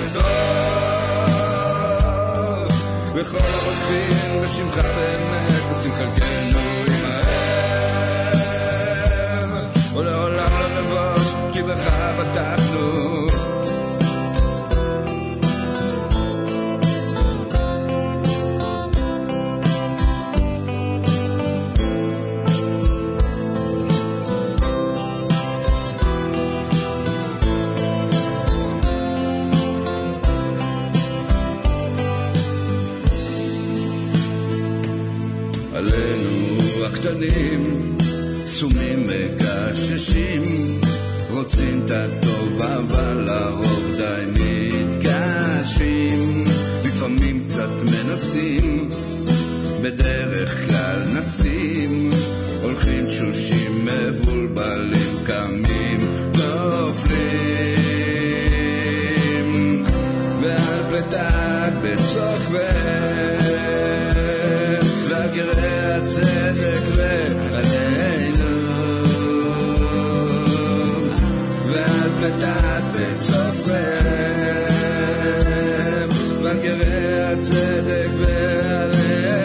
טוב לכל הבוטחים בשמך באמת, ושים חלקנו עמהם, ולעולם לא נבוש כי בך בטחנו. עלינו הקטנים, סומים מקששים, רוצים את הטוב אבל לרוב די מתקשים, לפעמים קצת מנסים, בדרך כלל נסים, הולכים תשושים מבולבלים, קמים נופלים, ועל פלטת בית סופר והגרי הצדק ועלינו, ועל פלטת בית סופר והגרי הצדק ועלינו,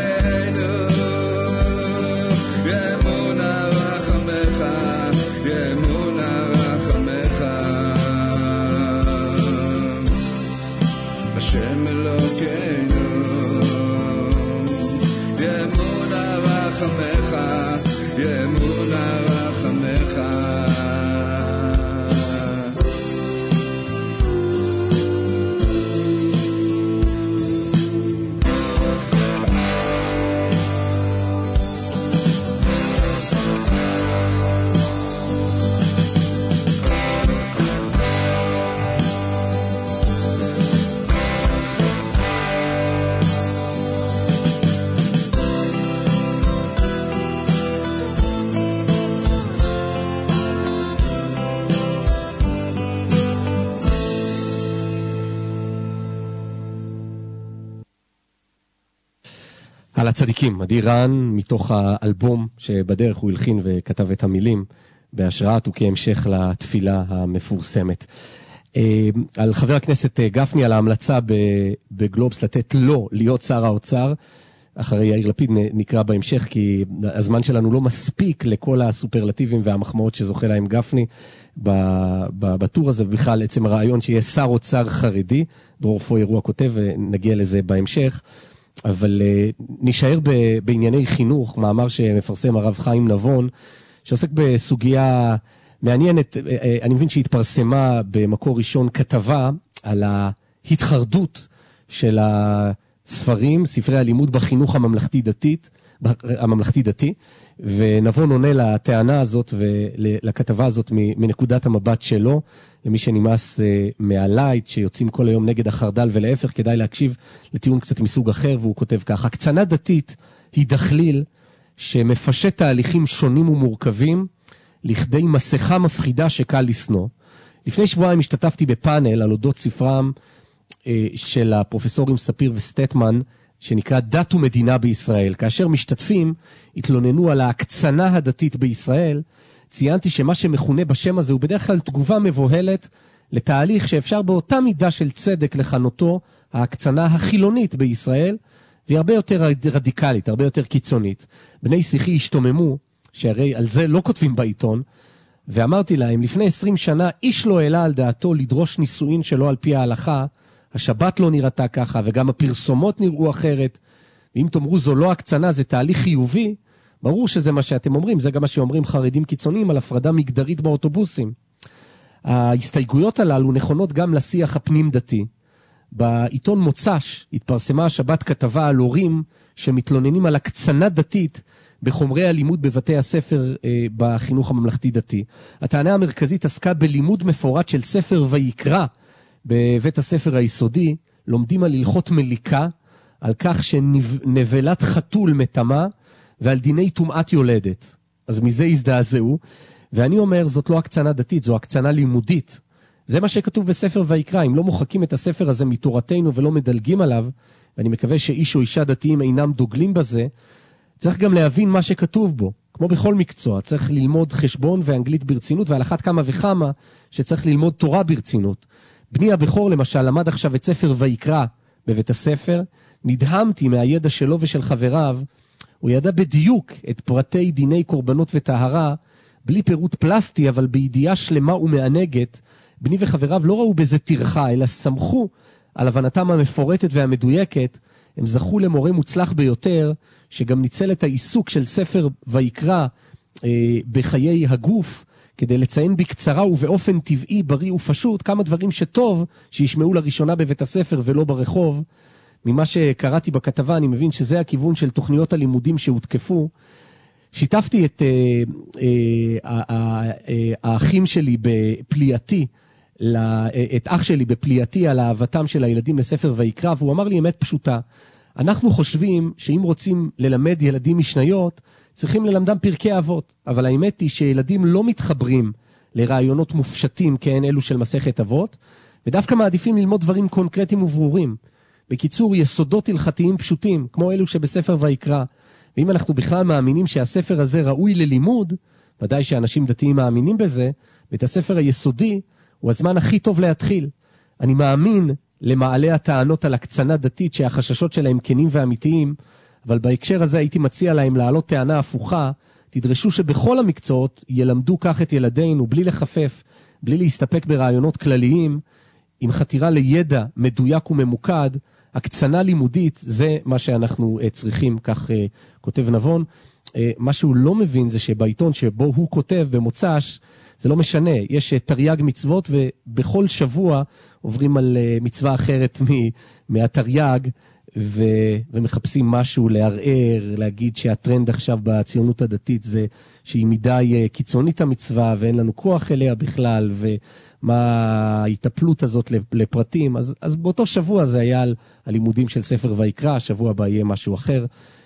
ימונה רחמך, ימונה רחמך, השם אלוקינו, ימונה רחמך, ימונה רחמך. על הצדיקים, עדי רן, מתוך האלבום שבדרך הוא הלחין וכתב את המילים, בהשראת וכהמשך לתפילה המפורסמת. על חבר הכנסת גפני, על ההמלצה בגלובס לתת לו להיות שר האוצר, אחרי יאיר לפיד נקרא בהמשך, כי הזמן שלנו לא מספיק לכל הסופרלטיבים והמחמאות שזוכה להם גפני בטור הזה, ובכלל עצם הרעיון שיהיה שר אוצר חרדי, דרור פויר הוא הכותב, ונגיע לזה בהמשך. אבל נשאר בענייני חינוך, מאמר שמפרסם הרב חיים נבון, שעוסק בסוגיה מעניינת. אני מבין שהתפרסמה במקור ראשון כתבה על ההתחרדות של הספרים, ספרי הלימוד בחינוך הממלכתי-דתי, ונבון עונה לטענה הזאת ולכתבה הזאת מנקודת המבט שלו, למי שנמאס מהלייט שיוצאים כל היום נגד החרדל ולהפך, כדאי להקשיב לטיעון קצת מסוג אחר, והוא כותב כך: הקצנה דתית היא דחליל שמפשט תהליכים שונים ומורכבים לכדי מסכה מפחידה שקל לסנוע. לפני שבועיים השתתפתי בפאנל על אודות ספרם של הפרופסורים ספיר וסטטמן, שנקרא דת ומדינה בישראל. כאשר משתתפים התלוננו על ההקצנה הדתית בישראל, ציינתי שמה שמכונה בשם הזה הוא בדרך כלל תגובה מבוהלת לתהליך שאפשר באותה מידה של צדק לכנותו ההקצנה החילונית בישראל, והיא הרבה יותר רדיקלית, הרבה יותר קיצונית. בני שיחי השתוממו, שהרי על זה לא כותבים בעיתון, ואמרתי להם, לפני 20 שנה איש לא העלה על דעתו לדרוש נישואין שלא על פי ההלכה, השבת לא נראתה ככה, וגם הפרסומות נראו אחרת, ואם תאמרו זו לא הקצנה, זה תהליך חיובי, ברור שזה מה שאתם אומרים, זה גם מה שאומרים חרדים קיצוניים על הפרדה מגדרית באוטובוסים. ההסתייגויות הללו נכונות גם לשיח הפנים דתי. בעיתון מוצ"ש התפרסמה השבת כתבה על הורים שמתלוננים על הקצנה דתית בחומרי הלימוד בבתי הספר בחינוך הממלכתי דתי. הטענה המרכזית עסקה בלימוד מפורט של ספר ויקרא בבית הספר היסודי, לומדים על הלכות מליקה, על כך שנבלת חתול מתמה, ועל דיני טומאת יולדת. אז מזה הזדעזעו, ואני אומר, זאת לא הקצנה דתית, זו הקצנה לימודית. זה מה שכתוב בספר ויקרא. אם לא מוחקים את הספר הזה מתורתנו ולא מדלגים עליו, ואני מקווה שאיש או אישה דתיים אינם דוגלים בזה, צריך גם להבין מה שכתוב בו. כמו בכל מקצוע, צריך ללמוד חשבון ואנגלית ברצינות, ועל אחת כמה וכמה שצריך ללמוד תורה ברצינות. בני הבכור למשל למד עכשיו את ספר ויקרא בבית הספר, נדהמתי מהידע שלו ושל חבריו, הוא ידע בדיוק את פרטי דיני קורבנות וטהרה, בלי פירוט פלסטי, אבל בידיעה שלמה ומענגת. בני וחבריו לא ראו בזה טרחה, אלא סמכו על הבנתם המפורטת והמדויקת. הם זכו למורה מוצלח ביותר, שגם ניצל את העיסוק של ספר ויקרא בחיי הגוף, כדי לציין בקצרה ובאופן טבעי, בריא ופשוט, כמה דברים שטוב שישמעו לראשונה בבית הספר ולא ברחוב. ממה שקראתי בכתבה, אני מבין שזה הכיוון של תוכניות הלימודים שהותקפו. שיתפתי את האחים שלי בפליאתי, את אח שלי בפליאתי על אהבתם של הילדים לספר ויקרא, והוא אמר לי אמת פשוטה. אנחנו חושבים שאם רוצים ללמד ילדים משניות, צריכים ללמדם פרקי אבות. אבל האמת היא שילדים לא מתחברים לרעיונות מופשטים כאין אלו של מסכת אבות, ודווקא מעדיפים ללמוד דברים קונקרטיים וברורים. בקיצור, יסודות הלכתיים פשוטים, כמו אלו שבספר ויקרא. ואם אנחנו בכלל מאמינים שהספר הזה ראוי ללימוד, ודאי שאנשים דתיים מאמינים בזה, בית הספר היסודי הוא הזמן הכי טוב להתחיל. אני מאמין למעלה הטענות על הקצנה דתית שהחששות שלהם כנים ואמיתיים, אבל בהקשר הזה הייתי מציע להם להעלות טענה הפוכה, תדרשו שבכל המקצועות ילמדו כך את ילדינו בלי לחפף, בלי להסתפק ברעיונות כלליים, עם חתירה לידע מדויק וממוקד, הקצנה לימודית זה מה שאנחנו צריכים, כך כותב נבון. מה שהוא לא מבין זה שבעיתון שבו הוא כותב במוצ"ש, זה לא משנה, יש תרי"ג מצוות ובכל שבוע עוברים על מצווה אחרת מהתרי"ג ומחפשים משהו לערער, להגיד שהטרנד עכשיו בציונות הדתית זה שהיא מדי קיצונית המצווה ואין לנו כוח אליה בכלל ומה ההתאפלות הזאת לפרטים. אז באותו שבוע זה היה על הלימודים של ספר ויקרא, השבוע הבא יהיה משהו אחר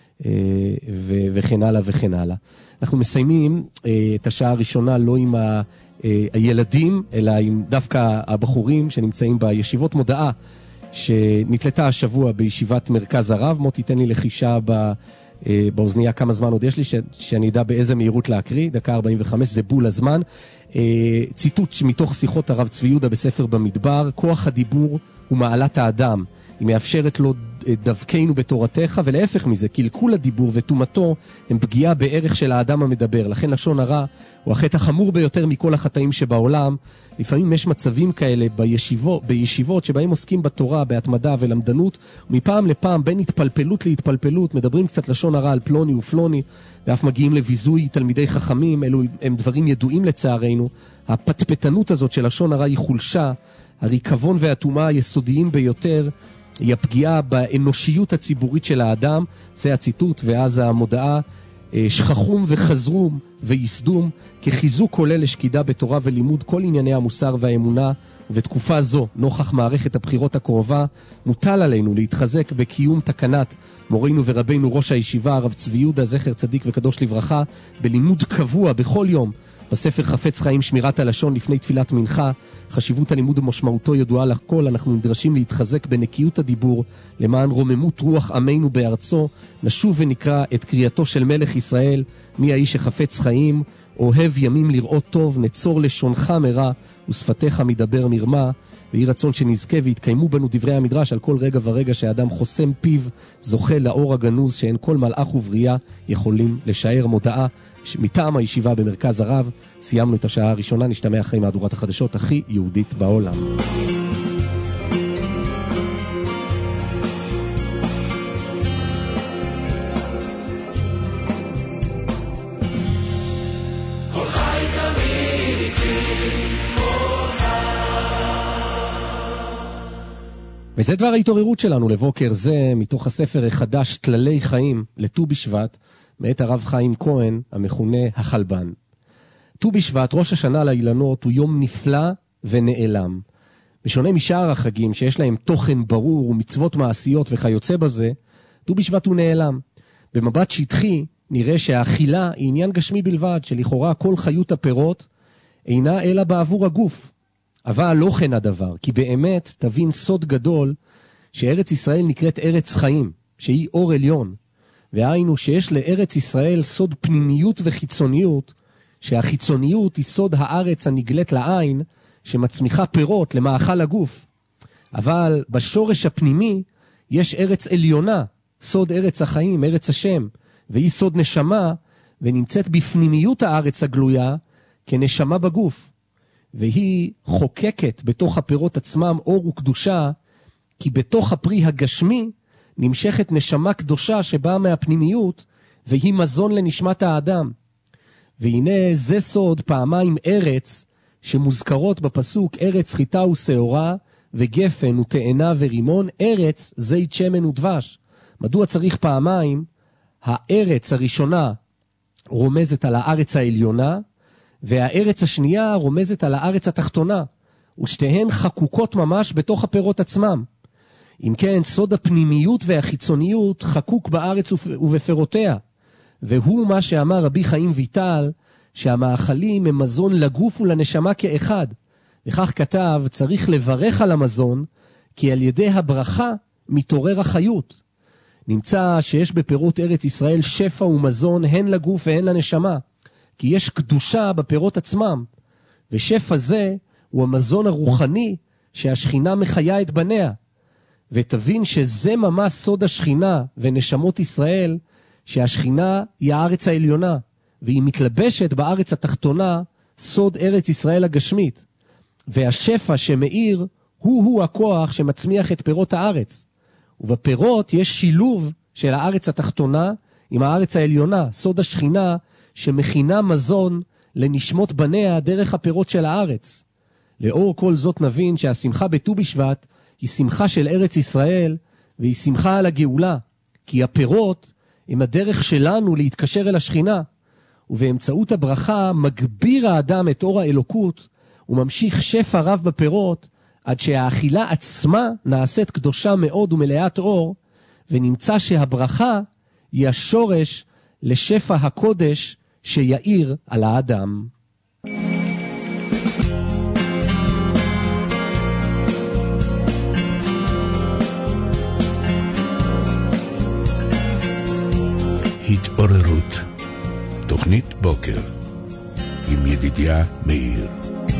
וכן הלאה וכן הלאה. אנחנו מסיימים את השעה הראשונה לא עם הילדים, אלא עם דווקא הבחורים שנמצאים בישיבות. מודעה שנתלתה השבוע בישיבת מרכז הרב. מוטי, תן לי לחישה באוזנייה כמה זמן עוד יש לי, שאני אדע באיזה מהירות להקריא. דקה 45, זה בול הזמן. ציטוט מתוך שיחות הרב צבי יהודה בספר במדבר: כוח הדיבור הוא מעלת האדם, היא מאפשרת לו דווקנו בתורתך, ולהפך מזה, קלקול הדיבור וטומאתו הם פגיעה בערך של האדם המדבר. לכן לשון הרע הוא החטא החמור ביותר מכל החטאים שבעולם. לפעמים יש מצבים כאלה בישיבות שבהם עוסקים בתורה, בהתמדה ולמדנות, ומפעם לפעם בין התפלפלות להתפלפלות מדברים קצת לשון הרע על פלוני ופלוני, ואף מגיעים לביזוי תלמידי חכמים. אלו הם דברים ידועים לצערנו. הפטפטנות הזאת של לשון הרע היא חולשה, הריקבון והטומאה היסודיים ביותר, היא הפגיעה באנושיות הציבורית של האדם. זה הציטוט. ואז המודעה: שכחום וחזרום ויסדום, כחיזוק כולל לשקידה בתורה ולימוד כל ענייני המוסר והאמונה. ובתקופה זו, נוכח מערכת הבחירות הקרובה, מוטל עלינו להתחזק בקיום תקנת מורינו ורבינו ראש הישיבה הרב צבי יהודה זכר צדיק וקדוש לברכה, בלימוד קבוע בכל יום בספר חפץ חיים שמירת הלשון לפני תפילת מנחה. חשיבות הלימוד ומשמעותו ידועה לכל. אנחנו נדרשים להתחזק בנקיות הדיבור למען רוממות רוח עמנו בארצו. נשוב ונקרא את קריאתו של מלך ישראל: מי האיש שחפץ חיים, אוהב ימים לראות טוב, נצור לשונך מרע ושפתיך מדבר מרמה. ויהי רצון שנזכה והתקיימו בנו דברי המדרש: על כל רגע ורגע שהאדם חוסם פיו זוכה לאור הגנוז שאין כל מלאך ובריאה יכולים לשער. מודעה מטעם הישיבה במרכז הרב. סיימנו את השעה הראשונה, נשתמע אחרי מהדורת החדשות הכי יהודית בעולם. וזה דבר ההתעוררות שלנו לבוקר זה, מתוך הספר החדש תללי חיים לט"ו בשבט, מאת הרב חיים כהן, המכונה החלבן. ט"ו בשבט, ראש השנה לאילנות, הוא יום נפלא ונעלם. בשונה משאר החגים שיש להם תוכן ברור ומצוות מעשיות וכיוצא בזה, ט"ו בשבט הוא נעלם. במבט שטחי נראה שהאכילה היא עניין גשמי בלבד, שלכאורה כל חיות הפירות אינה אלא בעבור הגוף. אבל לא כן הדבר, כי באמת תבין סוד גדול שארץ ישראל נקראת ארץ חיים, שהיא אור עליון. והיינו שיש לארץ ישראל סוד פנימיות וחיצוניות, שהחיצוניות היא סוד הארץ הנגלית לעין, שמצמיחה פירות למאכל הגוף. אבל בשורש הפנימי יש ארץ עליונה, סוד ארץ החיים, ארץ השם, והיא סוד נשמה, ונמצאת בפנימיות הארץ הגלויה כנשמה בגוף. והיא חוקקת בתוך הפירות עצמם אור וקדושה, כי בתוך הפרי הגשמי נמשכת נשמה קדושה שבאה מהפנימיות, והיא מזון לנשמת האדם. והנה זה סוד פעמיים ארץ שמוזכרות בפסוק: ארץ חיטה ושעורה וגפן ותאנה ורימון, ארץ זית שמן ודבש. מדוע צריך פעמיים? הארץ הראשונה רומזת על הארץ העליונה, והארץ השנייה רומזת על הארץ התחתונה, ושתיהן חקוקות ממש בתוך הפירות עצמם. אם כן, סוד הפנימיות והחיצוניות חקוק בארץ ובפירותיה, והוא מה שאמר רבי חיים ויטל, שהמאכלים הם מזון לגוף ולנשמה כאחד. וכך כתב, צריך לברך על המזון, כי על ידי הברכה מתעורר החיות. נמצא שיש בפירות ארץ ישראל שפע ומזון הן לגוף והן לנשמה, כי יש קדושה בפירות עצמם, ושפע זה הוא המזון הרוחני שהשכינה מחיה את בניה. ותבין שזה ממש סוד השכינה ונשמות ישראל, שהשכינה היא הארץ העליונה, והיא מתלבשת בארץ התחתונה, סוד ארץ ישראל הגשמית. והשפע שמאיר הוא הכוח שמצמיח את פירות הארץ. ובפירות יש שילוב של הארץ התחתונה עם הארץ העליונה, סוד השכינה שמכינה מזון לנשמות בניה דרך הפירות של הארץ. לאור כל זאת נבין שהשמחה בט"ו בשבט היא שמחה של ארץ ישראל, והיא שמחה על הגאולה, כי הפירות הם הדרך שלנו להתקשר אל השכינה, ובאמצעות הברכה מגביר האדם את אור האלוקות, וממשיך שפע רב בפירות, עד שהאכילה עצמה נעשית קדושה מאוד ומלאת אור, ונמצא שהברכה היא השורש לשפע הקודש שיאיר על האדם. התעוררות, תוכנית בוקר עם ידידיה מאיר.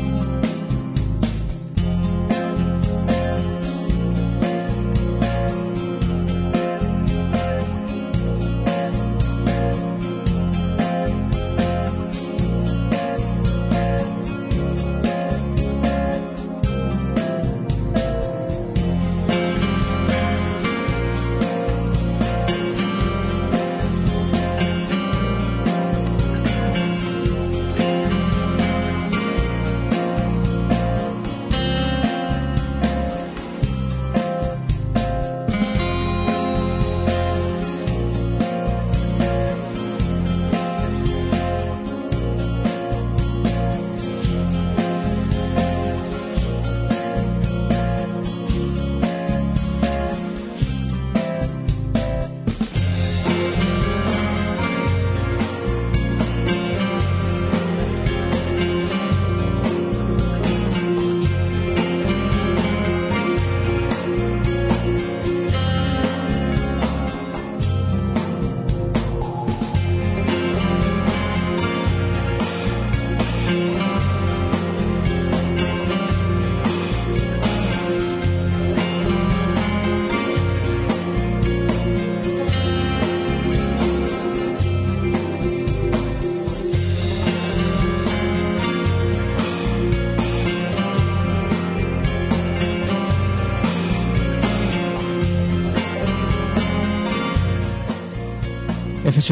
(03-578-5541)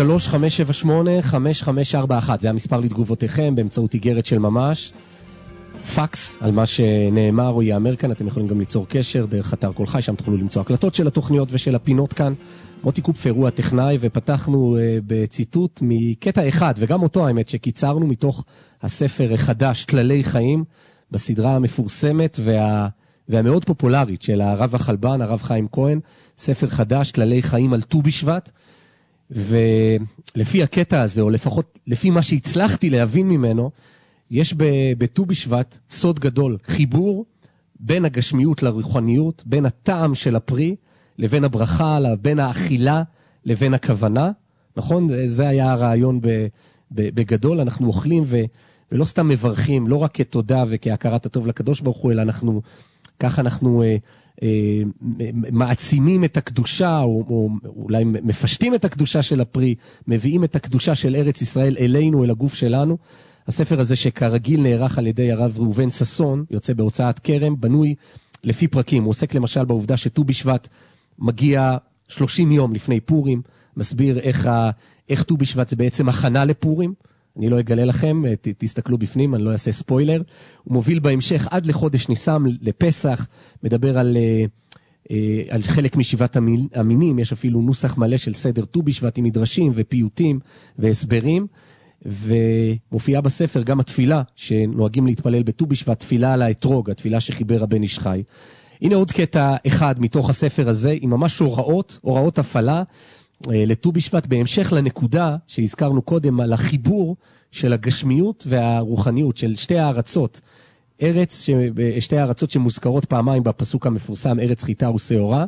זה המספר לתגובותיכם באמצעות איגרת של ממש. פקס על מה שנאמר או יאמר כאן, אתם יכולים גם ליצור קשר דרך אתר כל חי, שם תוכלו למצוא הקלטות של התוכניות ושל הפינות כאן. מוטי קופפר הוא הטכנאי, ופתחנו בציטוט מקטע אחד, וגם אותו האמת שקיצרנו מתוך הספר החדש, כללי חיים, בסדרה המפורסמת והמאוד פופולרית של הרב החלבן, הרב חיים כהן, ספר חדש, כללי חיים על ט"ו בשבט. ולפי הקטע הזה, או לפחות לפי מה שהצלחתי להבין ממנו, יש בט"ו בשבט סוד גדול, חיבור בין הגשמיות לרוחניות, בין הטעם של הפרי לבין הברכה, בין האכילה לבין הכוונה. נכון? זה היה הרעיון בגדול. אנחנו אוכלים ולא סתם מברכים, לא רק כתודה וכהכרת הטוב לקדוש ברוך הוא, אלא ככה אנחנו מעצימים את הקדושה, או אולי מפשטים את הקדושה של הפרי, מביאים את הקדושה של ארץ ישראל אלינו, אל הגוף שלנו. הספר הזה שכרגיל נערך על ידי הרב ראובן ששון, יוצא בהוצאת כרם, בנוי לפי פרקים. הוא עוסק למשל בעובדה שט"ו בשבט מגיע 30 יום לפני פורים, מסביר איך ט"ו בשבט זה בעצם הכנה לפורים, אני לא אגלה לכם, תסתכלו בפנים, אני לא אעשה ספוילר. הוא מוביל בהמשך עד לחודש ניסן, לפסח, מדבר על חלק משבעת המינים, יש אפילו נוסח מלא של סדר ט"ו בשבט עם מדרשים ופיוטים והסברים, ומופיעה בספר גם התפילה שנוהגים להתפלל בט"ו בשבט, תפילה על האתרוג, התפילה שחיבר הבן איש חי. הנה עוד קטע אחד מתוך הספר הזה, עם ממש הוראות הפעלה לט"ו בשבט, בהמשך לנקודה שהזכרנו קודם על החיבור של הגשמיות והרוחניות של שתי הארצות, שתי הארצות שמוזכרות פעמיים בפסוק המפורסם, ארץ חיטה ושעורה,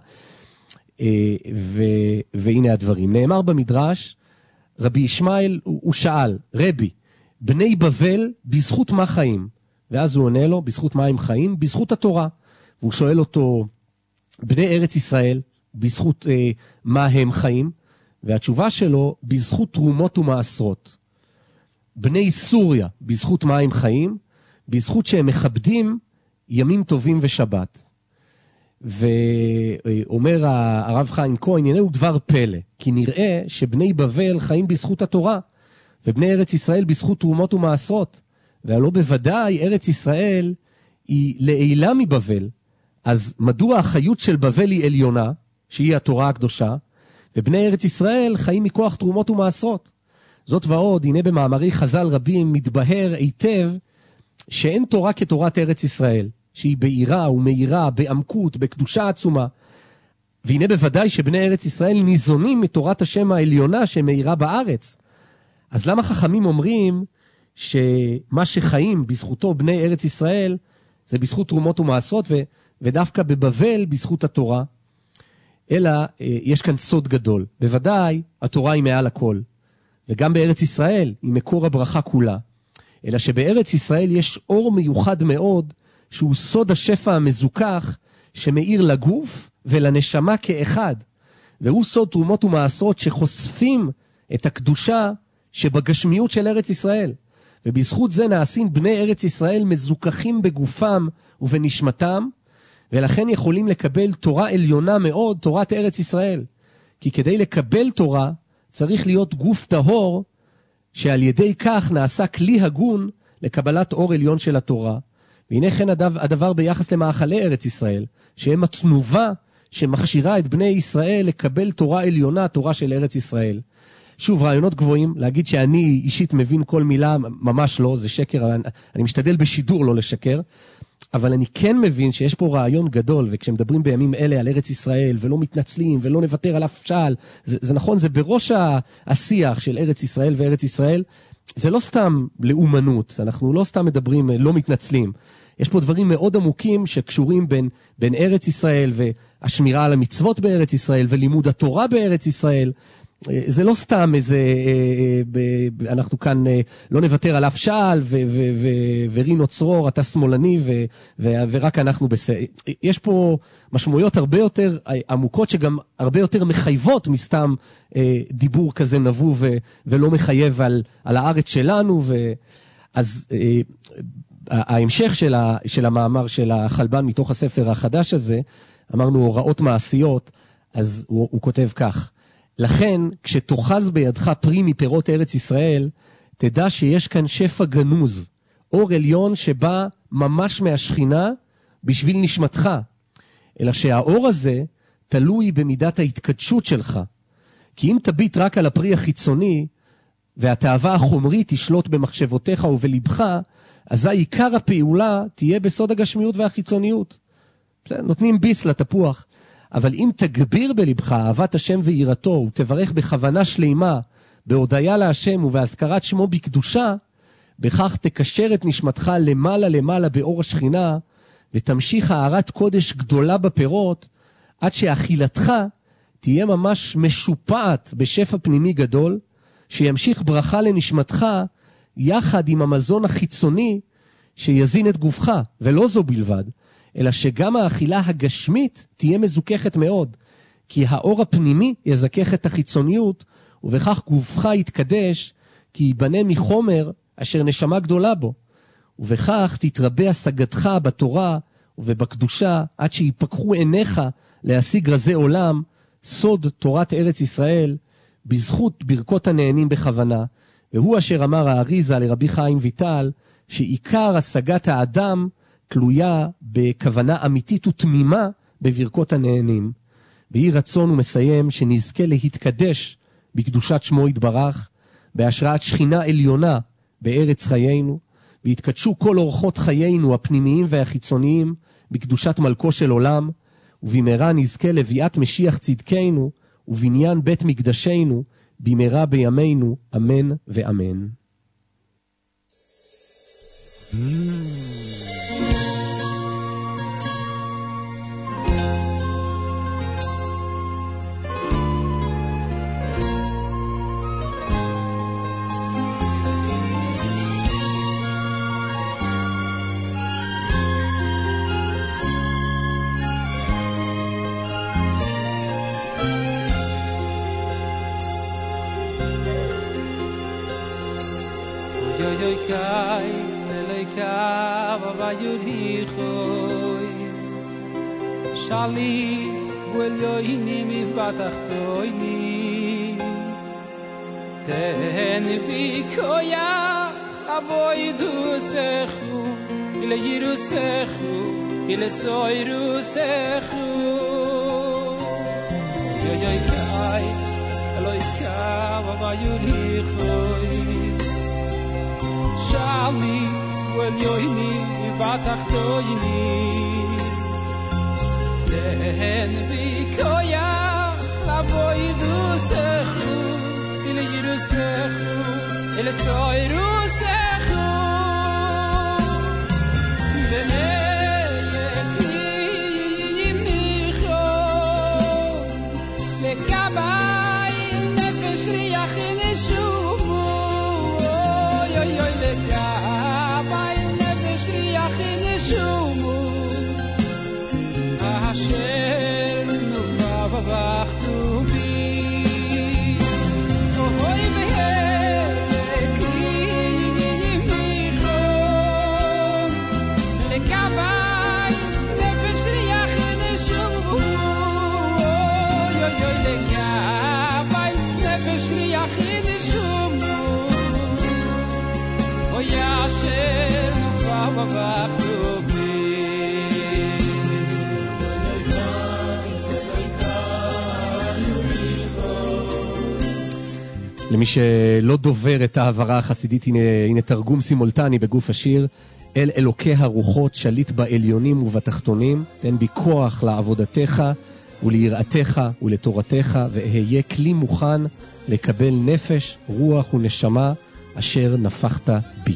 והנה הדברים. נאמר במדרש, רבי ישמעאל הוא שאל, רבי, בני בבל בזכות מה חיים? ואז הוא עונה לו, בזכות מה הם חיים? בזכות התורה. והוא שואל אותו, בני ארץ ישראל, בזכות מה הם חיים? והתשובה שלו, בזכות תרומות ומעשרות. בני סוריה, בזכות מה הם חיים? בזכות שהם מכבדים ימים טובים ושבת. ואומר הרב חיים כהן, הנה הוא דבר פלא, כי נראה שבני בבל חיים בזכות התורה, ובני ארץ ישראל בזכות תרומות ומעשרות. והלא בוודאי ארץ ישראל היא לעילה מבבל, אז מדוע החיות של בבל היא עליונה, שהיא התורה הקדושה, ובני ארץ ישראל חיים מכוח תרומות ומעשרות. זאת ועוד, הנה במאמרי חז"ל רבים מתבהר היטב, שאין תורה כתורת ארץ ישראל, שהיא בעירה ומאירה, בעמקות, בקדושה עצומה. והנה בוודאי שבני ארץ ישראל ניזונים מתורת השם העליונה שמאירה בארץ. אז למה חכמים אומרים שמה שחיים בזכותו בני ארץ ישראל, זה בזכות תרומות ומעשרות, ודווקא בבבל בזכות התורה? אלא יש כאן סוד גדול. בוודאי התורה היא מעל הכל. וגם בארץ ישראל היא מקור הברכה כולה. אלא שבארץ ישראל יש אור מיוחד מאוד, שהוא סוד השפע המזוכח, שמאיר לגוף ולנשמה כאחד. והוא סוד תרומות ומעשרות שחושפים את הקדושה שבגשמיות של ארץ ישראל. ובזכות זה נעשים בני ארץ ישראל מזוכחים בגופם ובנשמתם, ולכן יכולים לקבל תורה עליונה מאוד, תורת ארץ ישראל. כי כדי לקבל תורה צריך להיות גוף טהור, שעל ידי כך נעשה כלי הגון לקבלת אור עליון של התורה. והנה כן הדבר ביחס למאכלי ארץ ישראל, שהם התנובה שמכשירה את בני ישראל לקבל תורה עליונה, תורה של ארץ ישראל. שוב, רעיונות גבוהים, להגיד שאני אישית מבין כל מילה, ממש לא, זה שקר, אני משתדל בשידור לא לשקר, אבל אני כן מבין שיש פה רעיון גדול, וכשמדברים בימים אלה על ארץ ישראל, ולא מתנצלים, ולא נוותר על אף שעל, זה נכון, זה בראש השיח של ארץ ישראל וארץ ישראל, זה לא סתם לאומנות, אנחנו לא סתם מדברים, לא מתנצלים. יש פה דברים מאוד עמוקים שקשורים בין ארץ ישראל והשמירה על המצוות בארץ ישראל ולימוד התורה בארץ ישראל. זה לא סתם איזה, אנחנו כאן לא נוותר על אף שעל ורינו צרור, אתה שמאלני ורק אנחנו בסדר. יש פה משמעויות הרבה יותר עמוקות שגם הרבה יותר מחייבות מסתם דיבור כזה נבוא ולא מחייב על הארץ שלנו. אז ההמשך של המאמר של החלבן מתוך הספר החדש הזה, אמרנו הוראות מעשיות, אז הוא כותב כך: לכן, כשתוחז בידך פרי מפירות ארץ ישראל, תדע שיש כאן שפע גנוז, אור עליון שבא ממש מהשכינה בשביל נשמתך. אלא שהאור הזה תלוי במידת ההתקדשות שלך. כי אם תביט רק על הפרי החיצוני, והתאווה החומרית תשלוט במחשבותיך ובלבך, אזי עיקר הפעולה תהיה בסוד הגשמיות והחיצוניות. נותנים ביס לתפוח. אבל אם תגביר בלבך אהבת השם ויראתו, ותברך בכוונה שלימה, בהודיה להשם ובהזכרת שמו בקדושה, בכך תקשר את נשמתך למעלה באור השכינה, ותמשיך הארת קודש גדולה בפירות, עד שאכילתך תהיה ממש משופעת בשפע פנימי גדול, שימשיך ברכה לנשמתך, יחד עם המזון החיצוני שיזין את גופך, ולא זו בלבד, אלא שגם האכילה הגשמית תהיה מזוכחת מאוד, כי האור הפנימי יזכך את החיצוניות, ובכך גופך יתקדש, כי ייבנה מחומר אשר נשמה גדולה בו, ובכך תתרבה השגתך בתורה ובקדושה, עד שיפקחו עיניך להשיג רזי עולם, סוד תורת ארץ ישראל, בזכות ברכות הנהנים בכוונה, והוא אשר אמר האריזה לרבי חיים ויטל, שעיקר השגת האדם תלויה בכוונה אמיתית ותמימה בברכות הנהנים. והיא רצון ומסיים שנזכה להתקדש בקדושת שמו יתברך, בהשראת שכינה עליונה בארץ חיינו, והתקדשו כל אורחות חיינו הפנימיים והחיצוניים בקדושת מלכו של עולם, ובמהרה נזכה לביאת משיח צדקנו ובניין בית מקדשנו במהרה בימינו, אמן ואמן. Shalit wel yoini mi batachtoini ten bi koya avoy du sechu ile yiru sechu ile soiru sechu yoy kai aloy ka vayuli khoy Shalit wel yoini mi batachtoini Ten vikoya la voidu sechu ile yiru sechu ile soiru sechu beneyeti yimicho lekabay nefesh riach neshumu oy oy lekabay nefesh riach neshumu Asher nufa vachtu bi Ohoy meheki micho Lekavay nefesh riach neshumu Oy oy oy lekavay nefesh riach neshumu Oy asher nufa vachtu bi למי שלא דובר את העברה החסידית, הנה תרגום סימולטני בגוף השיר. אל אלוקי הרוחות שליט בעליונים ובתחתונים, תן בי כוח לעבודתך וליראתך ולתורתך, ואהיה כלי מוכן לקבל נפש, רוח ונשמה אשר נפחת בי.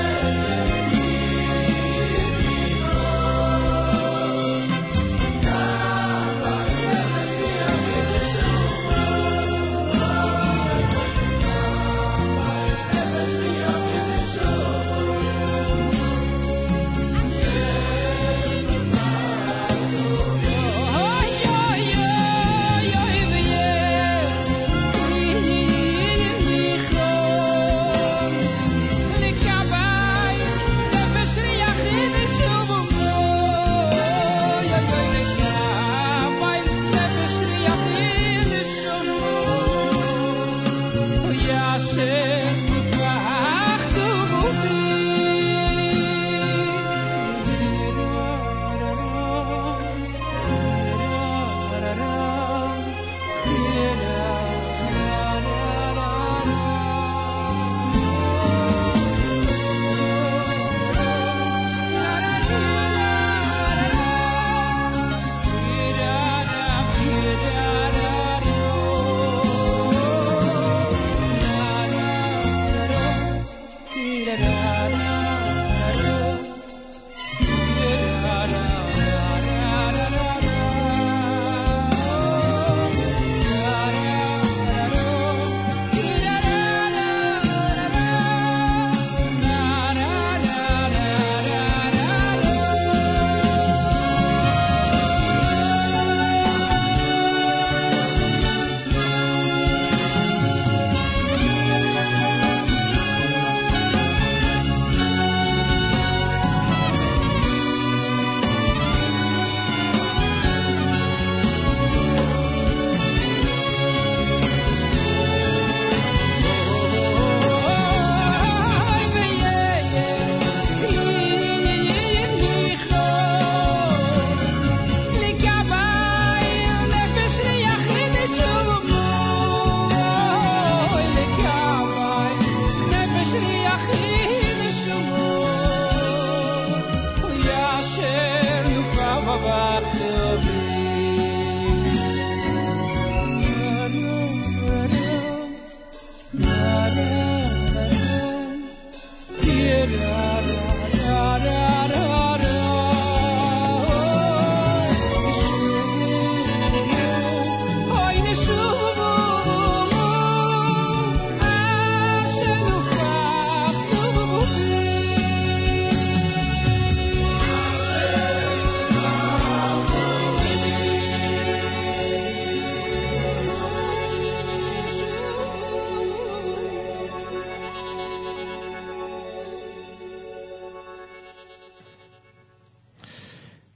Oh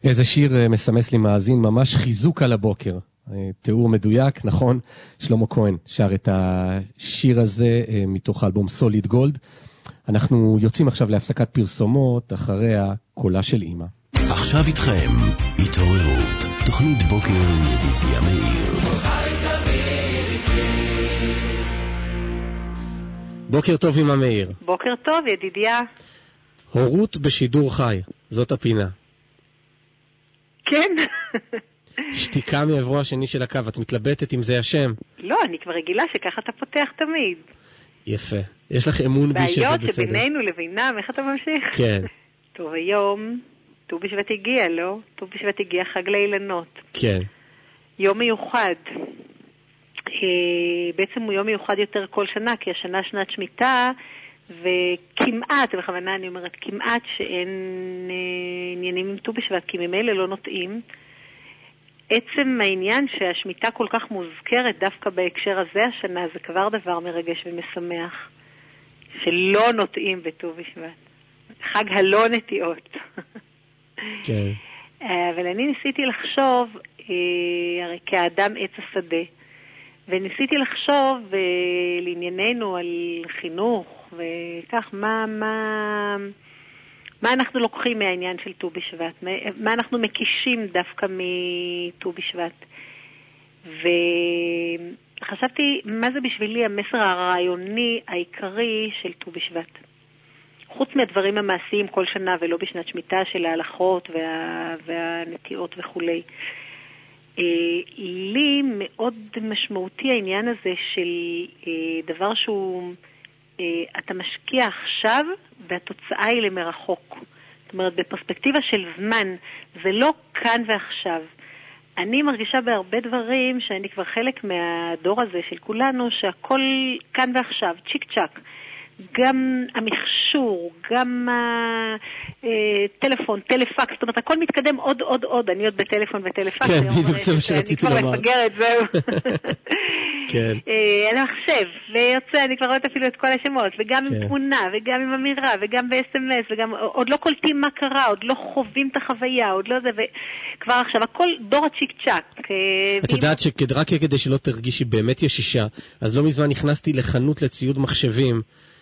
איזה שיר מסמס לי מאזין, ממש חיזוק על הבוקר. תיאור מדויק, נכון? שלמה כהן שר את השיר הזה מתוך האלבום סוליד גולד. אנחנו יוצאים עכשיו להפסקת פרסומות, אחריה קולה של אמא. עכשיו איתכם, התעוררות, תוכנית בוקר עם ידידיה מאיר. בוקר טוב עם המאיר. בוקר טוב, ידידיה. הורות בשידור חי, זאת הפינה. כן. שתיקה מעברו השני של הקו, את מתלבטת אם זה השם? לא, אני כבר רגילה שככה אתה פותח תמיד. יפה. יש לך אמון בי שזה בסדר. בעיות שבינינו לבינם, איך אתה ממשיך? כן. טוב, היום, ט"ו בשבט הגיע, לא? ט"ו בשבט הגיע חג לאילנות. כן. יום מיוחד. בעצם הוא יום מיוחד יותר כל שנה, כי השנה שנת שמיטה, וכמעט, בכוונה אני אומרת, כמעט שאין עניינים עם ט"ו בשבט, כי ממילא לא נוטעים. עצם העניין שהשמיטה כל כך מוזכרת דווקא בהקשר הזה השנה, זה כבר דבר מרגש ומשמח, שלא נוטעים בט"ו בשבט. חג הלא נטיעות. כן. אבל אני ניסיתי לחשוב, הרי כאדם עץ השדה, וניסיתי לחשוב לענייננו על חינוך, וכך מה אנחנו לוקחים מהעניין של ט"ו בשבט, מה אנחנו מקישים דווקא מט"ו בשבט. וחשבתי, מה זה בשבילי המסר הרעיוני העיקרי של ט"ו בשבט? חוץ מהדברים המעשיים כל שנה ולא בשנת שמיטה של ההלכות והנטיעות וכולי. לי מאוד משמעותי העניין הזה של דבר שהוא, אתה משקיע עכשיו והתוצאה היא למרחוק. זאת אומרת, בפרספקטיבה של זמן, זה לא כאן ועכשיו. אני מרגישה בהרבה דברים שאני כבר חלק מהדור הזה של כולנו, שהכל כאן ועכשיו, צ'יק צ'ק. גם המכשור, גם הטלפון, טלפקס, זאת אומרת, הכל מתקדם עוד, אני עוד בטלפון וטלפקס. כן, בדיוק זה מה שרציתי לומר. אני כבר מפגרת, זהו. כן. אני מחשב, ויוצא, אני כבר רואה אפילו את כל השמות, וגם עם תמונה, וגם עם אמירה, וגם ב-SMS, וגם עוד לא קולטים מה קרה, עוד לא חווים את החוויה, עוד לא זה, וכבר עכשיו, הכל דור הצ'יק צ'ק. את יודעת שרק כדי שלא תרגישי באמת ישישה, אז לא מזמן נכנסתי לחנות לציוד מחשבים,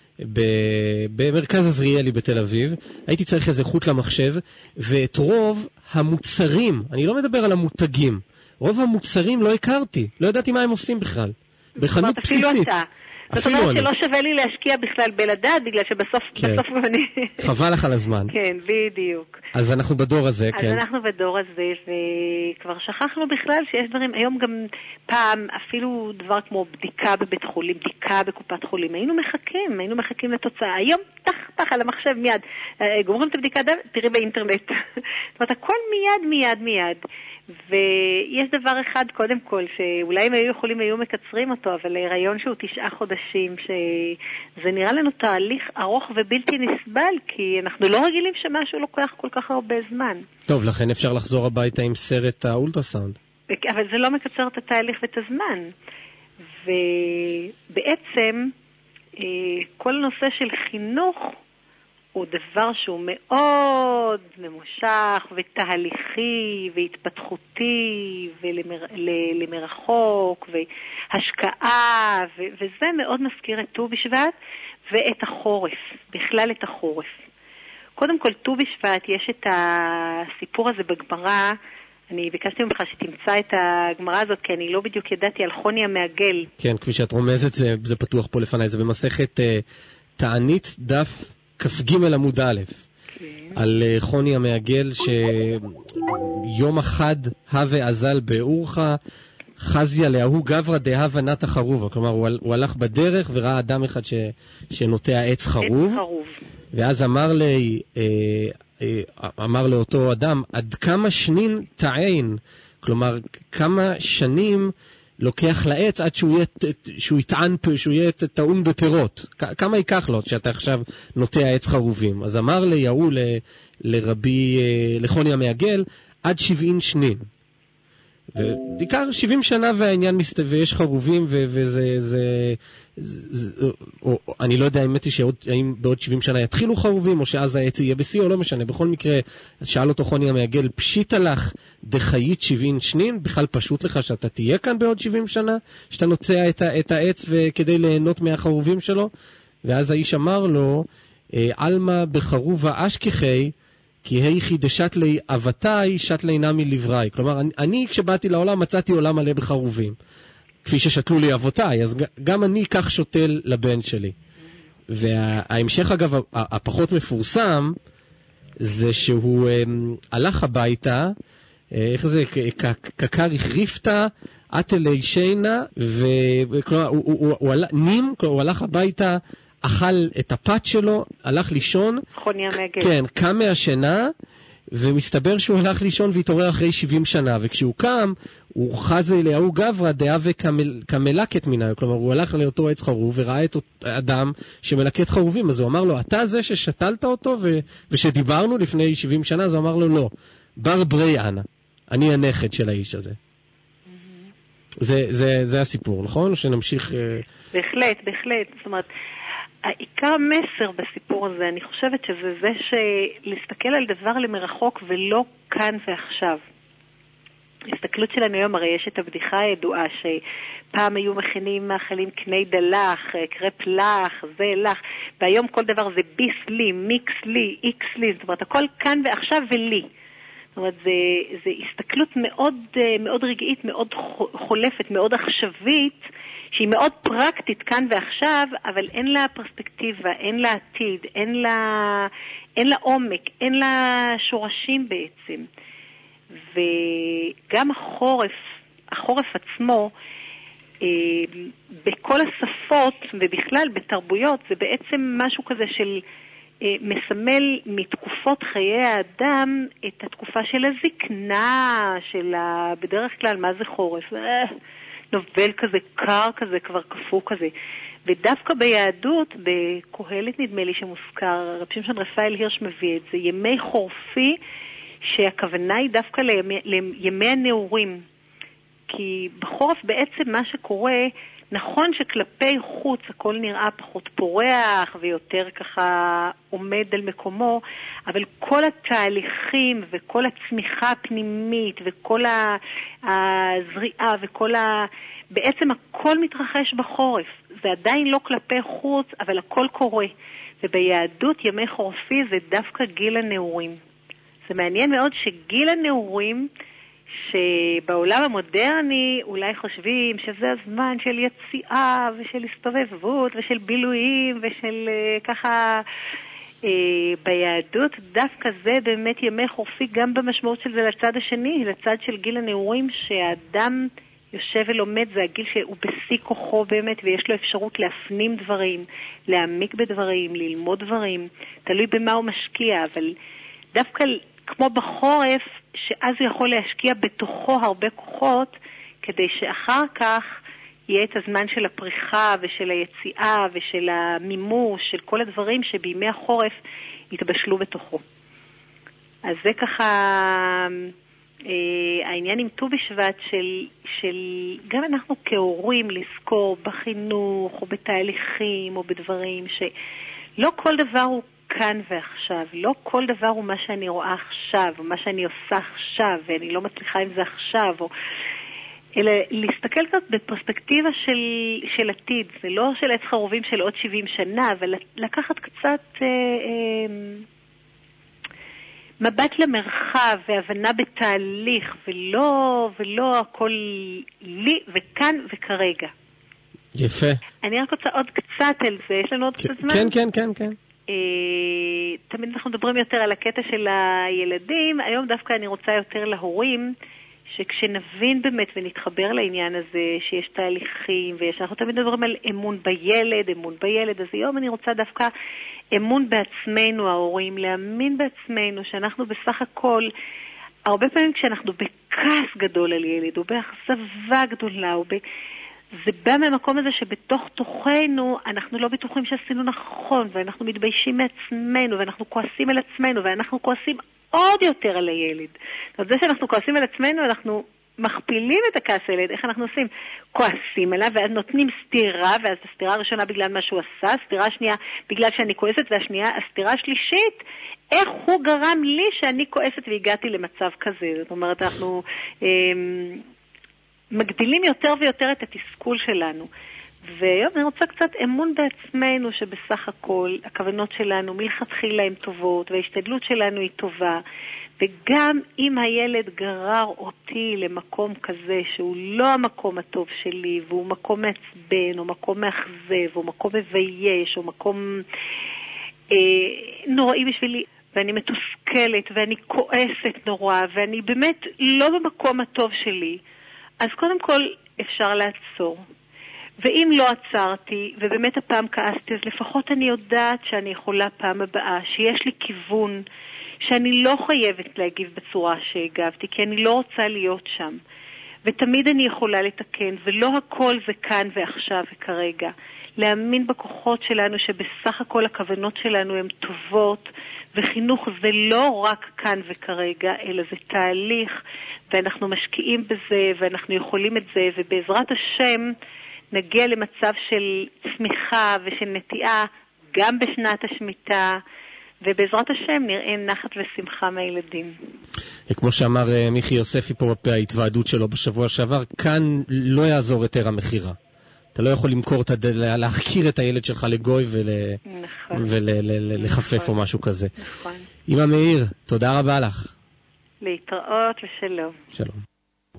במרכז עזריאלי בתל אביב, הייתי צריך איזה חוט למחשב, ואת רוב המוצרים, אני לא מדבר על המותגים, רוב המוצרים לא הכרתי, לא ידעתי מה הם עושים בכלל. בחנות בסיסית. זאת אומרת שלא שווה לי להשקיע בכלל בלדעת, בגלל שבסוף אני... חבל לך על הזמן. כן, בדיוק. אז אנחנו בדור הזה, כן. אז אנחנו בדור הזה, וכבר שכחנו בכלל שיש דברים, היום גם פעם, אפילו דבר כמו בדיקה בבית חולים, בדיקה בקופת חולים, היינו מחכים לתוצאה. היום, תח על המחשב מיד. גומרים את הבדיקה, תראי באינטרנט. זאת אומרת, הכל מיד. ויש דבר אחד קודם כל, שאולי אם היו יכולים היו מקצרים אותו, אבל להיריון שהוא 9 חודשים, שזה נראה לנו תהליך ארוך ובלתי נסבל, כי אנחנו לא רגילים שמשהו לוקח כל כך הרבה זמן. טוב, לכן אפשר לחזור הביתה עם סרט האולטרסאונד. אבל זה לא מקצר את התהליך ואת הזמן. ובעצם, כל הנושא של חינוך, הוא דבר שהוא מאוד ממושך ותהליכי והתפתחותי ולמרחוק והשקעה, וזה מאוד מזכיר את ט"ו בשבט ואת החורף, בכלל את החורף. קודם כל, ט"ו בשבט יש את הסיפור הזה בגמרא, אני ביקשתי ממך שתמצא את הגמרא הזאת, כי אני לא בדיוק ידעתי על חוני המעגל. כן, כפי שאת רומזת, זה פתוח פה לפניי, זה במסכת תענית דף כ"ג עמוד א', על חוני המעגל שיום אחד הווה אזל באורחה, חזיה להוא גברא דהווה נטה חרובה. כלומר, הוא הלך בדרך וראה אדם אחד שנוטע עץ חרוב, ואז אמר לאותו אדם, עד כמה שנין תעין, כלומר, כמה שנים לוקח לעץ עד שהוא יהיה טעון בפירות. כמה ייקח לו שאתה עכשיו נוטע עץ חרובים? אז אמר לחוני המעגל, עד 70 שנין. ובעיקר 70 שנה והעניין ויש חרובים אני לא יודע האמת היא האם בעוד 70 שנה יתחילו חרובים או שאז העץ יהיה בשיא או לא משנה. בכל מקרה, שאל אותו חוני המעגל, פשיטה לך דחיית 70 שנין, בכלל פשוט לך שאתה תהיה כאן בעוד 70 שנה, שאתה נוצע את העץ וכדי ליהנות מהחרובים שלו? ואז האיש אמר לו, אלמה בחרובה אשכחי, כי היי חידשת לי אבתי, שת לי נמי לברי. כלומר, אני כשבאתי לעולם מצאתי עולם מלא בחרובים. כפי ששתלו לי אבותיי, אז גם אני כך שותל לבן שלי. וההמשך אגב, הפחות מפורסם, זה שהוא הלך הביתה, איך זה, כקר החריפתה, אטלי שינה, וכלומר, הוא הלך הביתה, אכל את הפת שלו, הלך לישון, חוני המעגל. כן, קם מהשינה, ומסתבר שהוא הלך לישון והתעורר אחרי 70 שנה, וכשהוא קם, הוא חז אליהו גברא דעה וכמלקת מנה, כלומר הוא הלך לאותו עץ חרוב וראה את אדם שמלקט חרובים, אז הוא אמר לו, אתה זה ששתלת אותו ושדיברנו לפני 70 שנה, אז הוא אמר לו, לא, בר ברי אנה, אני הנכד של האיש הזה. זה הסיפור, נכון? או שנמשיך... בהחלט. זאת אומרת, העיקר המסר בסיפור הזה, אני חושבת שזה זה שלהסתכל על דבר למרחוק ולא כאן ועכשיו. ההסתכלות שלנו היום, הרי יש את הבדיחה הידועה שפעם היו מכינים מאכלים קני דלח, קרפ לך, זה לך, והיום כל דבר זה ביס לי, מיקס לי, איקס לי, זאת אומרת, הכל כאן ועכשיו ולי. זאת אומרת, זה הסתכלות מאוד, מאוד רגעית, מאוד חולפת, מאוד עכשווית, שהיא מאוד פרקטית כאן ועכשיו, אבל אין לה פרספקטיבה, אין לה עתיד, אין לה עומק, אין לה שורשים בעצם. וגם החורף עצמו, בכל השפות ובכלל בתרבויות, זה בעצם משהו כזה של מסמל מתקופות חיי האדם את התקופה של הזקנה, בדרך כלל מה זה חורף? נובל כזה, קר כזה, כבר קפוא כזה. ודווקא ביהדות, בקהלת נדמה לי שמוזכר, רב שמשון רפאל הירש מביא את זה, ימי חורפי, שהכוונה היא דווקא לימי הנעורים. כי בחורף בעצם מה שקורה, נכון שכלפי חוץ הכל נראה פחות פורח ויותר ככה עומד על מקומו, אבל כל התהליכים וכל הצמיחה הפנימית וכל הזריעה בעצם הכל מתרחש בחורף. זה עדיין לא כלפי חוץ, אבל הכל קורה. וביהדות ימי חורפי זה דווקא גיל הנעורים. זה מעניין מאוד שגיל הנעורים, שבעולם המודרני אולי חושבים שזה הזמן של יציאה ושל הסתובבות ושל בילויים ושל ככה, ביהדות דווקא זה באמת ימי חורפי גם במשמעות של זה לצד השני, לצד של גיל הנעורים, שהאדם יושב ולומד, זה הגיל שהוא בשיא כוחו באמת, ויש לו אפשרות להפנים דברים, להעמיק בדברים, ללמוד דברים, תלוי במה הוא משקיע, אבל דווקא כמו בחורף, שאז הוא יכול להשקיע בתוכו הרבה כוחות, כדי שאחר כך יהיה את הזמן של הפריחה ושל היציאה ושל המימוש, של כל הדברים שבימי החורף יתבשלו בתוכו. אז זה ככה העניין עם ט"ו בשבט של גם אנחנו כהורים לזכור בחינוך או בתהליכים או בדברים שלא כל דבר הוא כאן ועכשיו, לא כל דבר הוא מה שאני רואה עכשיו, או מה שאני עושה עכשיו, ואני לא מצליחה עם זה עכשיו, אלא להסתכל קצת בפרספקטיבה של עתיד, זה לא של עץ חרובים של עוד 70 שנה, אבל לקחת קצת מבט למרחב והבנה בתהליך, ולא הכל לי וכאן וכרגע. יפה. אני רק רוצה עוד קצת על זה, יש לנו עוד קצת זמן? כן. תמיד אנחנו מדברים יותר על הקטע של הילדים, היום דווקא אני רוצה יותר להורים, שכשנבין באמת ונתחבר לעניין הזה, שיש תהליכים, אנחנו תמיד מדברים על אמון בילד, אז היום אני רוצה דווקא אמון בעצמנו, ההורים, להאמין בעצמנו, שאנחנו בסך הכל, הרבה פעמים כשאנחנו בכעס גדול על ילד, או באכזבה גדולה, זה בא מהמקום הזה שבתוך תוכנו אנחנו לא בטוחים שעשינו נכון, ואנחנו מתביישים מעצמנו, ואנחנו כועסים על עצמנו, ואנחנו כועסים עוד יותר על הילד. אז זה שאנחנו כועסים על עצמנו, אנחנו מכפילים את הכעס הילד, איך אנחנו עושים? כועסים עליו, ואז נותנים סתירה, ואז הסתירה הראשונה בגלל מה שהוא עשה, הסתירה השנייה בגלל שאני כועסת, והשנייה, הסתירה השלישית, איך הוא גרם לי שאני כועסת והגעתי למצב כזה. זאת אומרת, אנחנו מגדילים יותר ויותר את התסכול שלנו. והיום אני רוצה קצת אמון בעצמנו, שבסך הכל הכוונות שלנו מלכתחילה הן טובות, וההשתדלות שלנו היא טובה, וגם אם הילד גרר אותי למקום כזה שהוא לא המקום הטוב שלי, והוא מקום מעצבן, או מקום מאכזב, או מקום מבייש, או מקום נוראי בשבילי, ואני מתוסכלת, ואני כועסת נורא, ואני באמת לא במקום הטוב שלי, אז קודם כל אפשר לעצור. ואם לא עצרתי, ובאמת הפעם כעסתי, אז לפחות אני יודעת שאני יכולה פעם הבאה, שיש לי כיוון, שאני לא חייבת להגיב בצורה שהגבתי, כי אני לא רוצה להיות שם. ותמיד אני יכולה לתקן, ולא הכל זה כאן ועכשיו וכרגע. להאמין בכוחות שלנו, שבסך הכל הכוונות שלנו הן טובות, וחינוך זה לא רק כאן וכרגע, אלא זה תהליך, ואנחנו משקיעים בזה, ואנחנו יכולים את זה, ובעזרת השם נגיע למצב של צמיחה ושל נטיעה, גם בשנת השמיטה, ובעזרת השם נראה נחת ושמחה מהילדים. כמו שאמר מיכי יוספי פה בהתוועדות שלו בשבוע שעבר, כאן לא יעזור יותר המחירה. אתה לא יכול למכור, להחכיר את הילד שלך לגוי ולחפף או משהו כזה. נכון. אמא מאיר, תודה רבה לך. להתראות ושלום. שלום.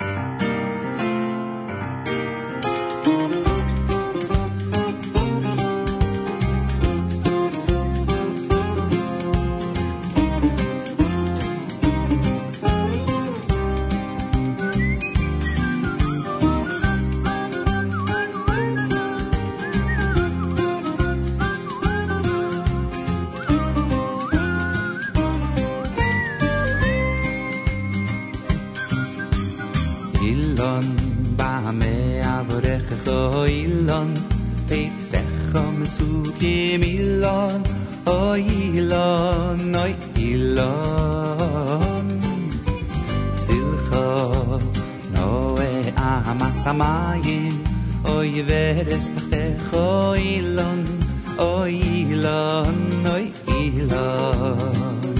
Ilon, Peifsechom Sukim Ilon, O Ilon, O Ilon. Zilcho, Noe Amasamayim, O Yeveres Tachtecho Ilon, O Ilon, O Ilon.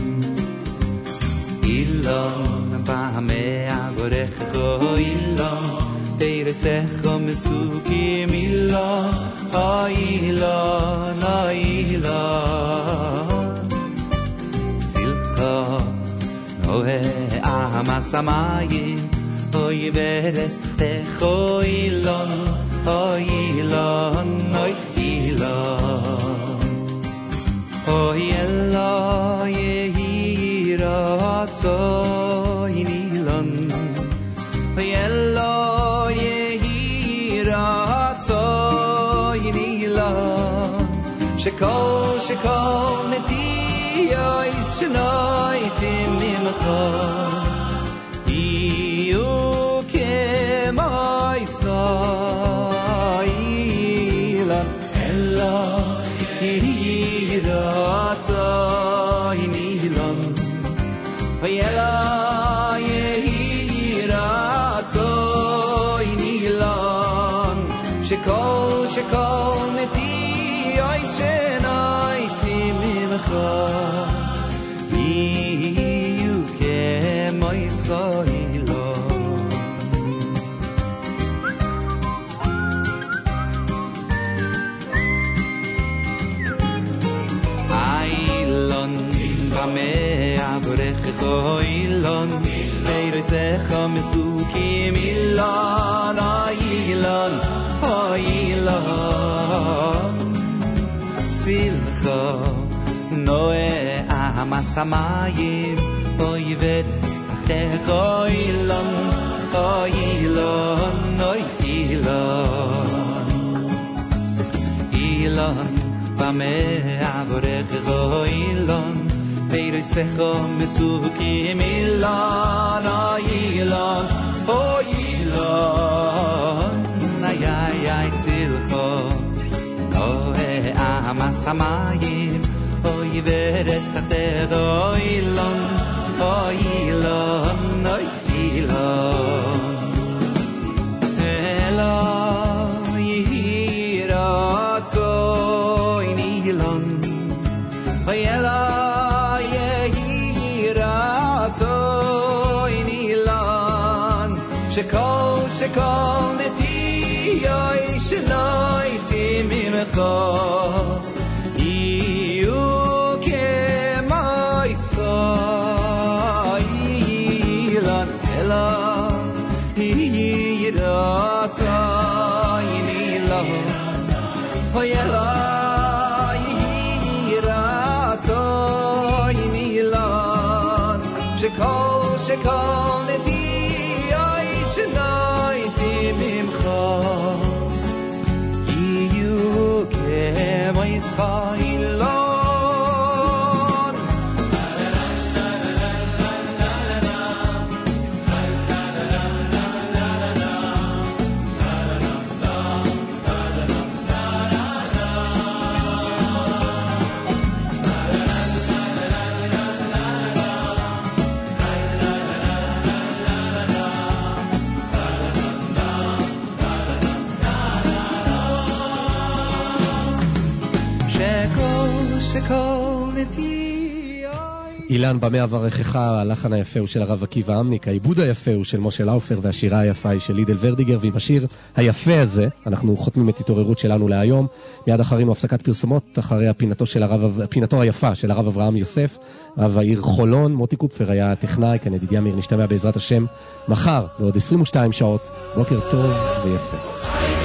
Ilon, Bahame Avorecho Ilon, Teiresecho Mesukim Ilon, O Ilon, O Ilon. Zilcho, Noe Amasamayim, O Yeveres Tachtecho Ilon, O Ilon, O Ilon. O Yelo Yehi Ratzoin Ilon, O Yelo Shekol netiyois shenoitim mimcha Iyu kemo Yisrael Elo yiratzon Ilon Elo yiratzon Ilon Shekol netiyois shenoitim mimcha Iyu kemo Yisrael Ailon Bameh Avrechecho Ilon Veirosecho Mesukim Ilon Ailon Ailon Zilcho Noe Amasamayim Oiveres Tachtecho Ilon Ailon Ailon Ilon Bameh Avorechecho Ilon Veirosecho Mesukim Ilon Ailon Ailon Ay Zilcho Noe Amasamayim Oiveres Tachtecho Ilon Ailon Ailon שכל נטיי שנויתי ממך יהיו כמו ישראל אלא ירצייני לו אוי אלא ירצייני לו שכל נטיי שנויתי ממך יהיו כמו ישראל אילן, במה אברכך, הלחן היפה הוא של הרב עקיבא אמניק, העיבוד היפה הוא של משה לאופר, והשירה היפה היא של לידל ורדיגר, ועם השיר היפה הזה אנחנו חותמים את התעוררות שלנו להיום. מיד אחרינו הפסקת פרסומות, אחרי פינתו היפה של הרב אברהם יוסף, רב העיר חולון. מוטי קופפר היה הטכנאי, כאן ידידיה מאיר, נשתמע בעזרת השם מחר בעוד 22 שעות. בוקר טוב ויפה.